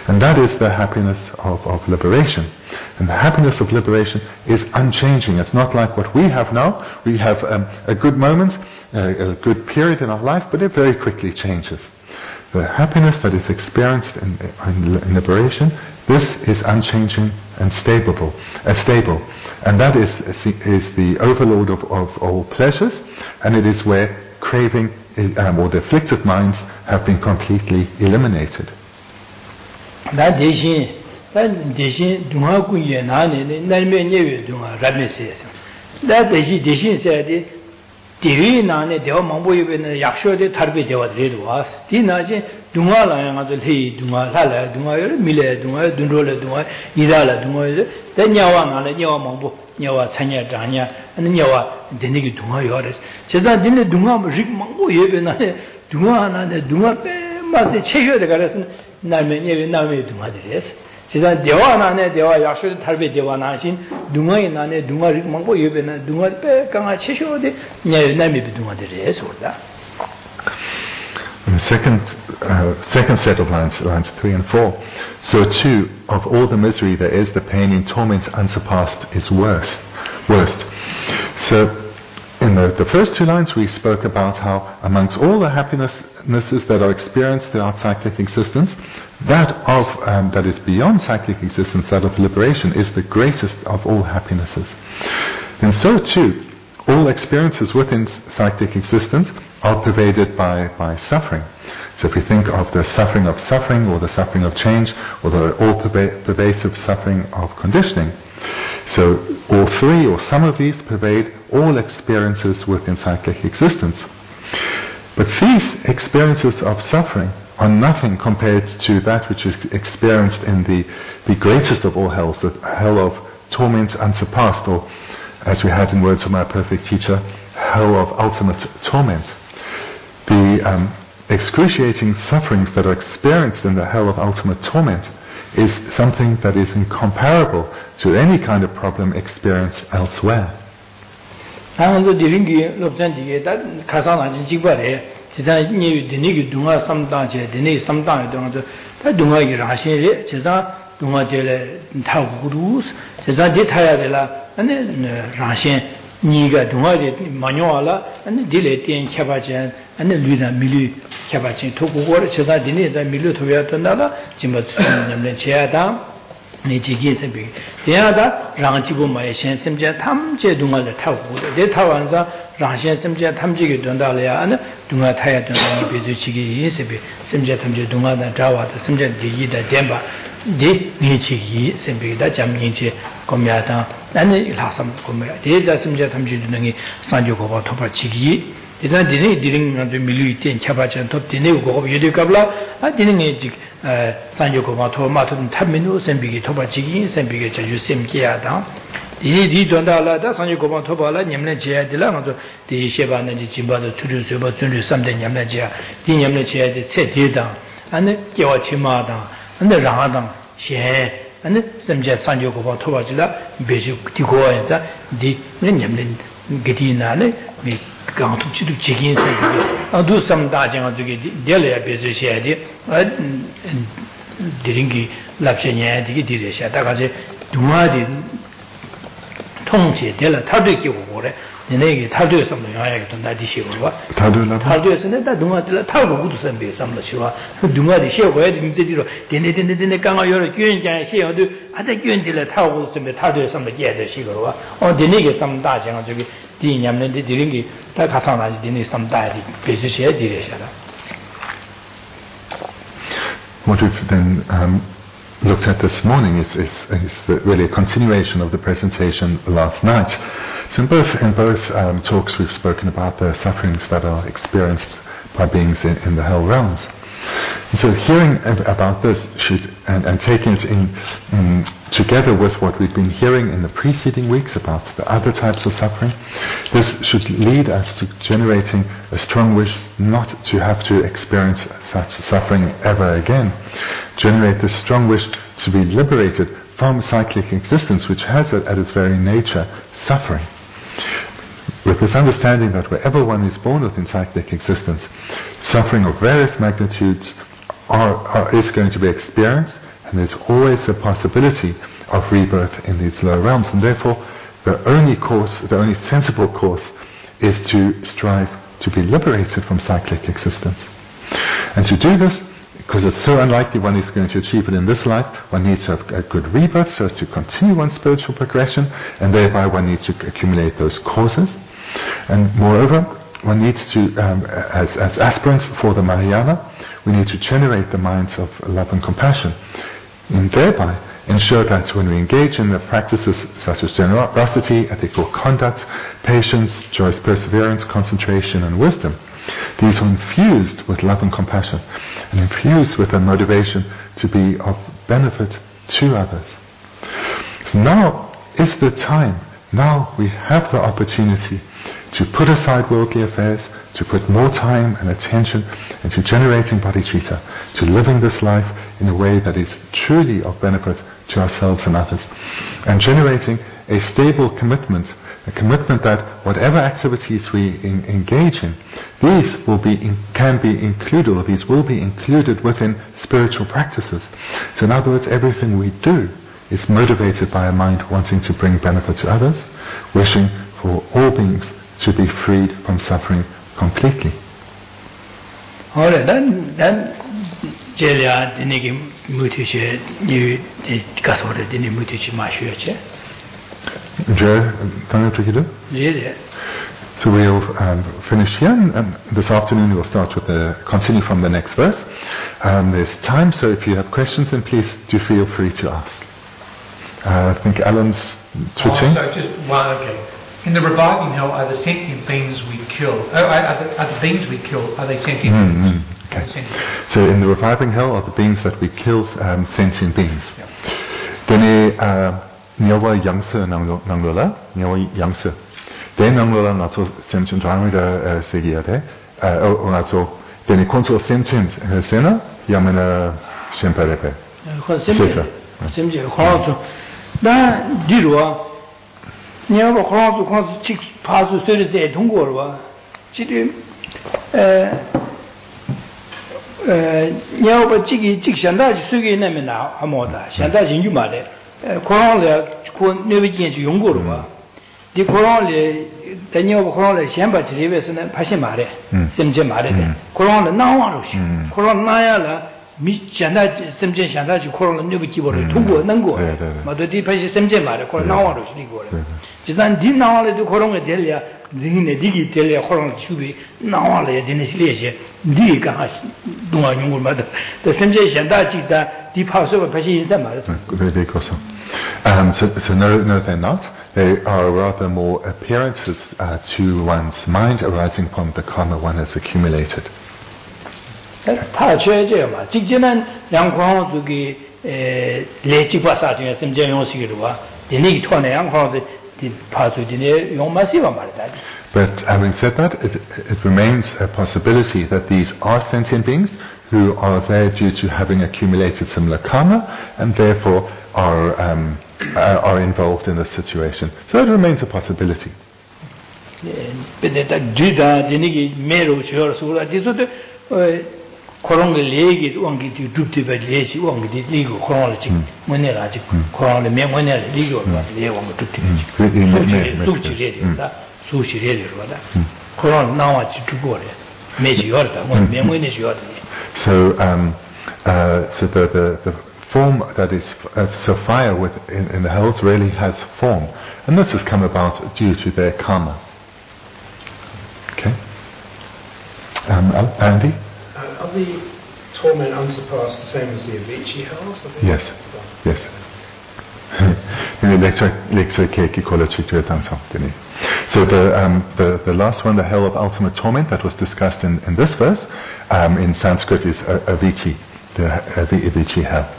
And that is the happiness of liberation. And the happiness of liberation is unchanging. It's not like what we have now. We have a good moment, a good period in our life, but it very quickly changes. The happiness that is experienced in liberation, this is unchanging and stable. And that is the overlord of all pleasures, and it is where craving or the afflicted minds have been completely eliminated. That 대신 동화구에 나는 날면 예외 동화 라메스에서 that 대신 사야지 대위 나네 대화 망보이베는 약쇼데 다르게 대화들이 와 디나지 동화라야가도 해 동화 살아 동화를 밀래 동화 dunro래 동화 이달라 동화 대냐와 나네 냐와 망보 냐와 찬냐 장냐 아니 냐와 데니기 동화 요레스 제가 디네 동화 릭 망보 예베나네 동화 하나네 동화 빼 맛에 체여데 가라서 날면 예외 나메 동화들이에서 지난 대화나네 대화 약속의 탈배 대화나신 둥아이 나네 둥아리 망고 예배나 둥아 빼 강아 체쇼데 냐나미 둥아들이 소다. The second set of lines 3 and 4. So too, of all the misery there is, the pain in torment unsurpassed is worst. So in the first two lines we spoke about how amongst all the happinesses that are experienced throughout cyclic existence, that is beyond cyclic existence, that of liberation, is the greatest of all happinesses. And so too, all experiences within cyclic existence are pervaded by suffering. So if we think of the suffering of suffering, or the suffering of change, or the all-pervasive suffering of conditioning, so all three or some of these pervade all experiences within cyclic existence. But these experiences of suffering are nothing compared to that which is experienced in the greatest of all hells, the hell of torment unsurpassed, or as we had in words of my perfect teacher, hell of ultimate torment. The excruciating sufferings that are experienced in the hell of ultimate torment is something that is incomparable to any kind of problem experienced elsewhere. 니가 동아리 마녀와라 아니 딜에 땡 켜바지 아니 루나 밀루 켜바지 토고고를 제가 디네자 밀루 토야던다라 짐바 냠네 제야다 니지기에서 비 대야다 랑지고 마에 신심제 탐제 동아를 타고 내 타완자 랑신 심제 탐지게 된다려야 아니 동아 타야 된다니 비주치기 예세비 심제 탐제 동아다 자와다 심제 디기다 덴바 디 니치기 심비다 잠니지 고미야다 아니 라삼 고미야 대자 심제 탐지는 산조고바 토바치기 대자 디네 디링한테 밀루 땡 켜바지 톱 디네 고고 예디갑라 아 디네 지 산조고바 토마토 탐민우 심비기 토바치기 심비게 자주 심기야다 이 돈달라다 산조고바 토바라 냠네 제야딜라 가서 디셰바는지 짐바도 투르스바 춘르 삼대 냠네 제야 디 냠네 제야디 세디다 아니 깨와 치마다 근데 라하당 셰 아니 심제 산조고바 토바질라 베지 디고야자 디 냠네 게디나네 미 강투치도 제긴세 아두 삼다쟁아 저게 델레야 베지 셰디 디링기 랍셰냐 디기 디레샤 다가제 두마디 통제 델라 타르기 오고래 내게 타르에 섬도 야야게 돈다 디시고와 타르에서는 다 두마들 타르고도 섬베 섬도 시와 두마디 셰고야 dim제디로 데네데네데네 강아 여러 교인장 셰어도 아다 교인들 타고 섬베 타르에 섬도 게데 시고와 데네게 섬다쟁아 저기 디냠는데 디링기 다 가상나지 디네 섬다디 베지셰 디레샤다. What we've then looked at this morning is really a continuation of the presentation last night. So in both talks we've spoken about the sufferings that are experienced by beings in the hell realms. And so hearing about this and taking it in together with what we've been hearing in the preceding weeks about the other types of suffering, this should lead us to generating a strong wish not to have to experience such suffering ever again. Generate this strong wish to be liberated from cyclic existence, which has at its very nature suffering. With this understanding that wherever one is born within cyclic existence, suffering of various magnitudes is going to be experienced, And there's always the possibility of rebirth in these lower realms. And therefore, the only sensible course is to strive to be liberated from cyclic existence. And to do this, because it's so unlikely one is going to achieve it in this life, one needs to have a good rebirth so as to continue one's spiritual progression, and thereby one needs to accumulate those causes. And moreover, one needs to, as aspirants for the Mahayana, we need to generate the minds of love and compassion, and thereby ensure that when we engage in the practices such as generosity, ethical conduct, patience, joyous perseverance, concentration, and wisdom, these are infused with love and compassion, and infused with a motivation to be of benefit to others. So now is the time, now we have the opportunity to put aside worldly affairs, to put more time and attention into generating bodhicitta, to living this life in a way that is truly of benefit to ourselves and others, and generating a stable commitment, a commitment that whatever activities we engage in, these can be included, or these will be included within spiritual practices. So in other words, everything we do is motivated by a mind wanting to bring benefit to others, wishing for all beings to be freed from suffering completely. Alright, then Jelia dinigi mutuche you kasore dini mutuche mashuche. Yeah. So we'll finish here, and this afternoon we'll start with continue from the next verse. There's time, so if you have questions, then please do feel free to ask. I think Alan's twitching. Okay. In the reviving hell, are the sentient beings we kill? Are the beings we kill? Are they sentient? Okay. So in the reviving hell, are the beings that we kill sentient beings? Then Nyawa Yangsa Nanglola, Nyawa Yangsa. Then Nanglola Nato sentient Dharmida Segiate, or Nato, then it consul sentient Sena, Yamana Shemparepe. Simje, Horoto. Da Dirua. Nyawa Horoto Chicks Pazu Thursday Tungorwa. Chidi Nyawa Chiki Chikshandaji Sugi Namina Amoda, Shandaji Yumade. Koran le never change Yungurwa. The Koran le Daniel Koran Shamba Chivas and Pashimare, Simje Mare. Koran Nawarush, Koran Nayala, Michanda, Simje Shandaji, Koran never Kibo, Tungo, Nango, Madodi Pashi Simje Mare, Koran Nawarush, Ligor. Jisan Dinawale to Koran Delia, Dine Digi Telia, Koran Chubi, Nawale, Dinislesia, Diga, Duma Yungur Mother. The Simje Shandaji that. So no, they're not. They are rather more appearances to one's mind arising from the karma one has accumulated. But having said that, it remains a possibility that these are sentient beings who are there due to having accumulated similar karma and therefore are involved in this situation. So it remains a possibility. So the form that is so fire in the hells really has form, and this has come about due to their karma. Okay. Andy? Are the torment unsurpassed the same as the Avicii hells? Yes. Yes. So the last one, the hell of ultimate torment, that was discussed in this verse, in Sanskrit is Avicii, the Avicii hell.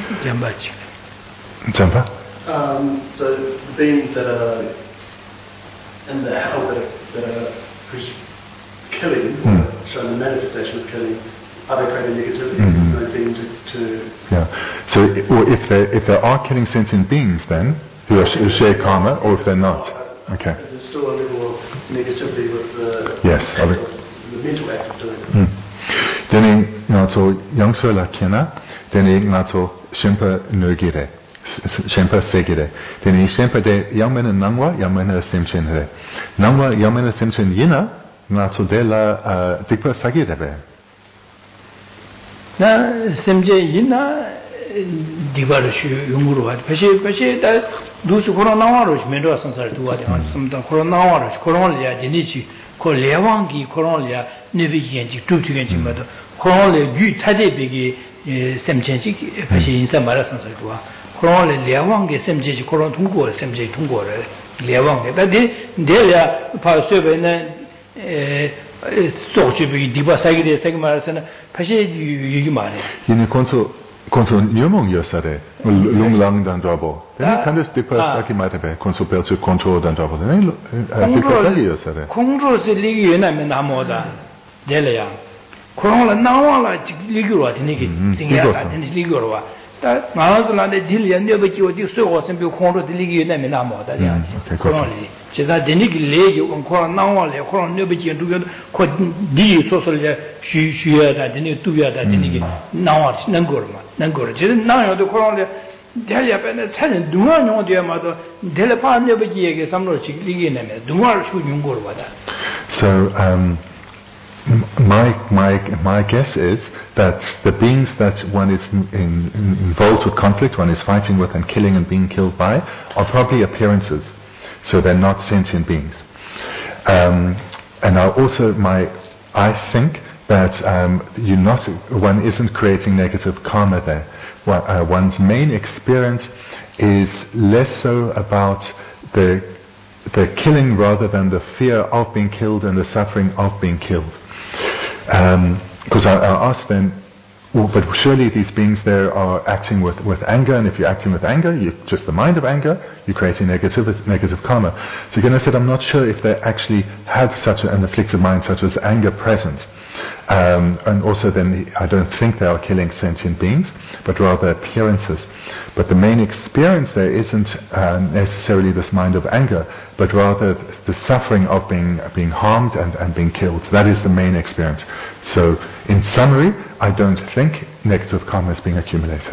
Jampa? So the beings that are in the hell that are killing, showing the manifestation of killing, are they creating negativity? No being to yeah. So if they are killing sentient beings, then who share karma, or if they're not, okay. Is there still a level of negativity with the mental act of doing it? Then ngato yangso la kena, then ngato Shempa Nugire, Shempa Segire. Then Shempa de Yamena Nangwa, Yamena Simchen Re. Nangwa Yamena Simchen Yina, Natsudela Dikpa Sagirebe. Na Simje Yina Divarshu Yunguru, Peshe, that Dusu Coronavirus, Mendo Sansar to what some Coronavirus, Coronia, Denichi, Colewangi, Coronia, Nevigenji, Tutugenji, but Coronia, Gu Tade Bigi, Semchensi, Peshe in Samara Sansar. Coronia, Lewangi, Semji, Coron Tungo, Semji Tungo, Lewangi. That they are Pastor so to be Dibasagi, Sagmaras, Peshe Yumani. Konso Nyumong Yosare, Lung Lang dan Drabo. Then can this Dipasaki might have Konso Pelsu control dan Drabo. Then Dipasaki Yosare. Control the Liguna Menamoda, Delia. Corona Nawala Ligura, Tiniki, and his Ligura. That Mahalan Dilia never killed you so was simple control the Liguna Menamoda. Okay, she's not the Niki lady on Corona Nawala, Corona never killed you, D social she had that the new 2 years that Niki now Nangurma. Nangura. Now the Corona Delia Penn do not know their mother, Delapan never gave some Ligina, do not shoot Yungurwa. So, my guess is that the beings that one is involved with conflict, one is fighting with and killing and being killed by, are probably appearances. So they're not sentient beings. And I think that one isn't creating negative karma there. One's main experience is less so about the killing rather than the fear of being killed and the suffering of being killed. Because I asked them, well, but surely these beings there are acting with anger, and if you're acting with anger, just the mind of anger, you're creating negative karma. So again, I said, I'm not sure if they actually have such an afflicted mind such as anger present. And also then, I don't think they are killing sentient beings, but rather appearances. But the main experience there isn't necessarily this mind of anger, but rather the suffering of being harmed and being killed. That is the main experience. So, in summary, I don't think negative karma is being accumulated.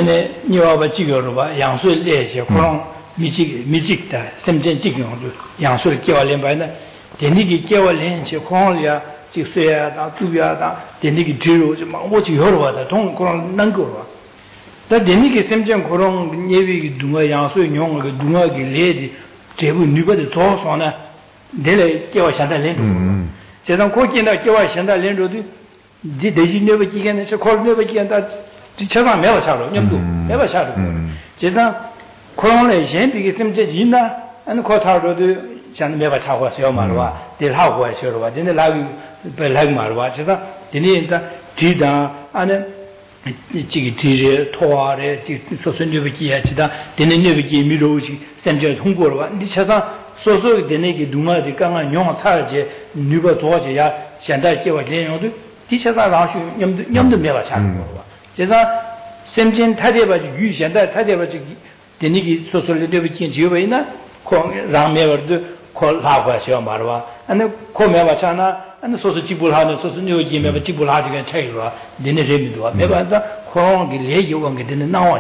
That the Niki Semjan Korong Nevi Dunga Yansu Yong Dunga Lady Jebu Nuba the Tosona Dele Kiwa Shanda Lendo. Sedan Kokina Kiwa Shanda Lendo did you never again as a call never again that Chana never shadow, never shadow. Sedan Korong Shampi Semjina and Kotaro Chan never Tawa Selmarwa, Del Hawa Sherwa, then the Lag Marwa, Dinita, Tida, and Chigi Toare, Sosuniviki, Deneviki, Miroji, Saint Hungorwa, Dichata, Soso, Denegi, Duma, the Ganga, Yon Sarje, Nuba Toja, Shanda Kiwa Glen, Dichata Rashi, Yam the Mela Chan. Jeza, Semjin Tadeva, Gush, and that Tadeva, Denegi, Sosoliviki, Juvena, Ramever, called Lava Marwa, and the Komevachana. And the social Jibulhan, social new Jim, Jibulhan and Chayra, didn't really do it. Never answer, Kong, Gilay, won't get in the now.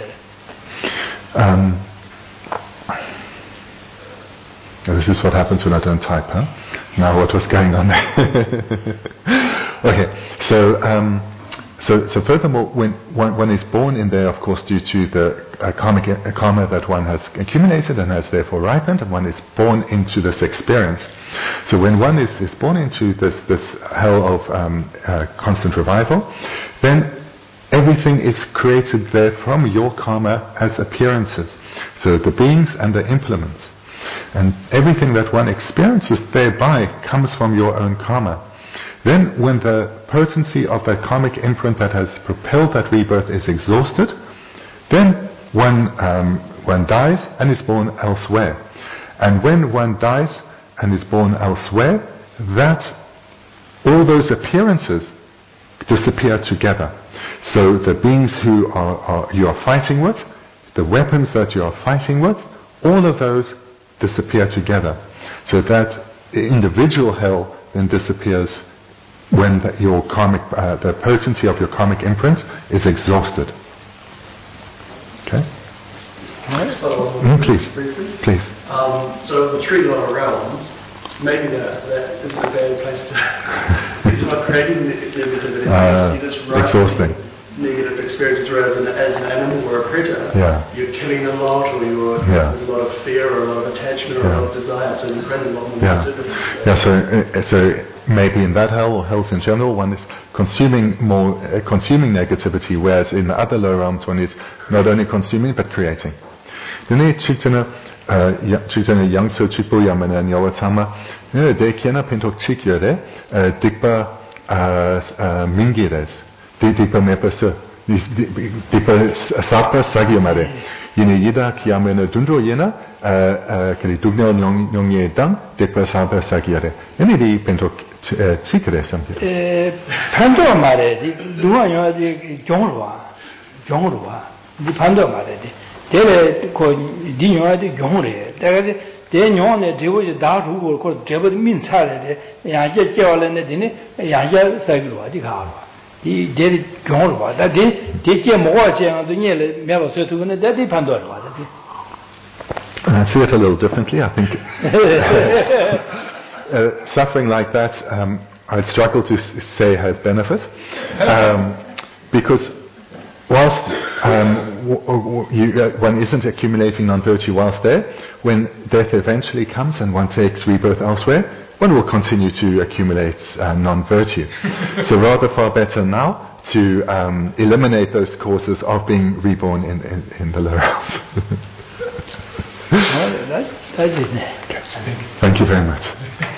This is what happens when I don't type, huh? Now, what was going on there? Okay, so furthermore, when one is born in there, of course, due to the karma that one has accumulated and has therefore ripened, and one is born into this experience. So when one is born into this hell of constant revival, then everything is created there from your karma as appearances. So the beings and the implements. And everything that one experiences thereby comes from your own karma. Then when the potency of that karmic imprint that has propelled that rebirth is exhausted, then one dies and is born elsewhere. And when one dies and is born elsewhere, that all those appearances disappear together. So the beings who you are fighting with, the weapons that you are fighting with, all of those disappear together. So that individual hell then disappears when your karmic, the potency of your karmic imprint is exhausted. Please. Briefly. Please. So the three lower realms, maybe that is a bad place to. You're not creating negativity. You're just exhausting. Negative experiences, whereas as an animal or a predator, you're killing a lot, or there's a lot of fear, or a lot of attachment, or a lot of desire. So you're creating a lot more. So maybe in that hell or hells in general, one is consuming negativity, whereas in the other lower realms, one is not only consuming but creating. Dine chitana yangso chipu yamana nyawatama de kiana pintok chikyore dikpa mingires dikpa mepasa dikpa sapa sagyamare yine yida kiyamena dundo yena kali dugna nyongye dang dikpa sapa sagyare ene di pintok chikre sampe 판도 말에 누가 여기 경로와 이 판도 말에 대래 그 니녀한테 경호래. 내가 대녀한테 제보지 다 주고 그 제보 민차래. 야제叫了呢 되네. 야제 사기로 어디 가로. 이 대리 경호를 봐. 다대 대제 뭐가 제한도 니를 매버 서두고는 대대 판도를 봐. I see it a little differently, I think. Suffering like that, I struggle to say has benefit, because whilst one isn't accumulating non-virtue whilst there, when death eventually comes and one takes rebirth elsewhere, one will continue to accumulate non-virtue. So rather far better now to eliminate those causes of being reborn in the lower realms. That's it. Thank you very much.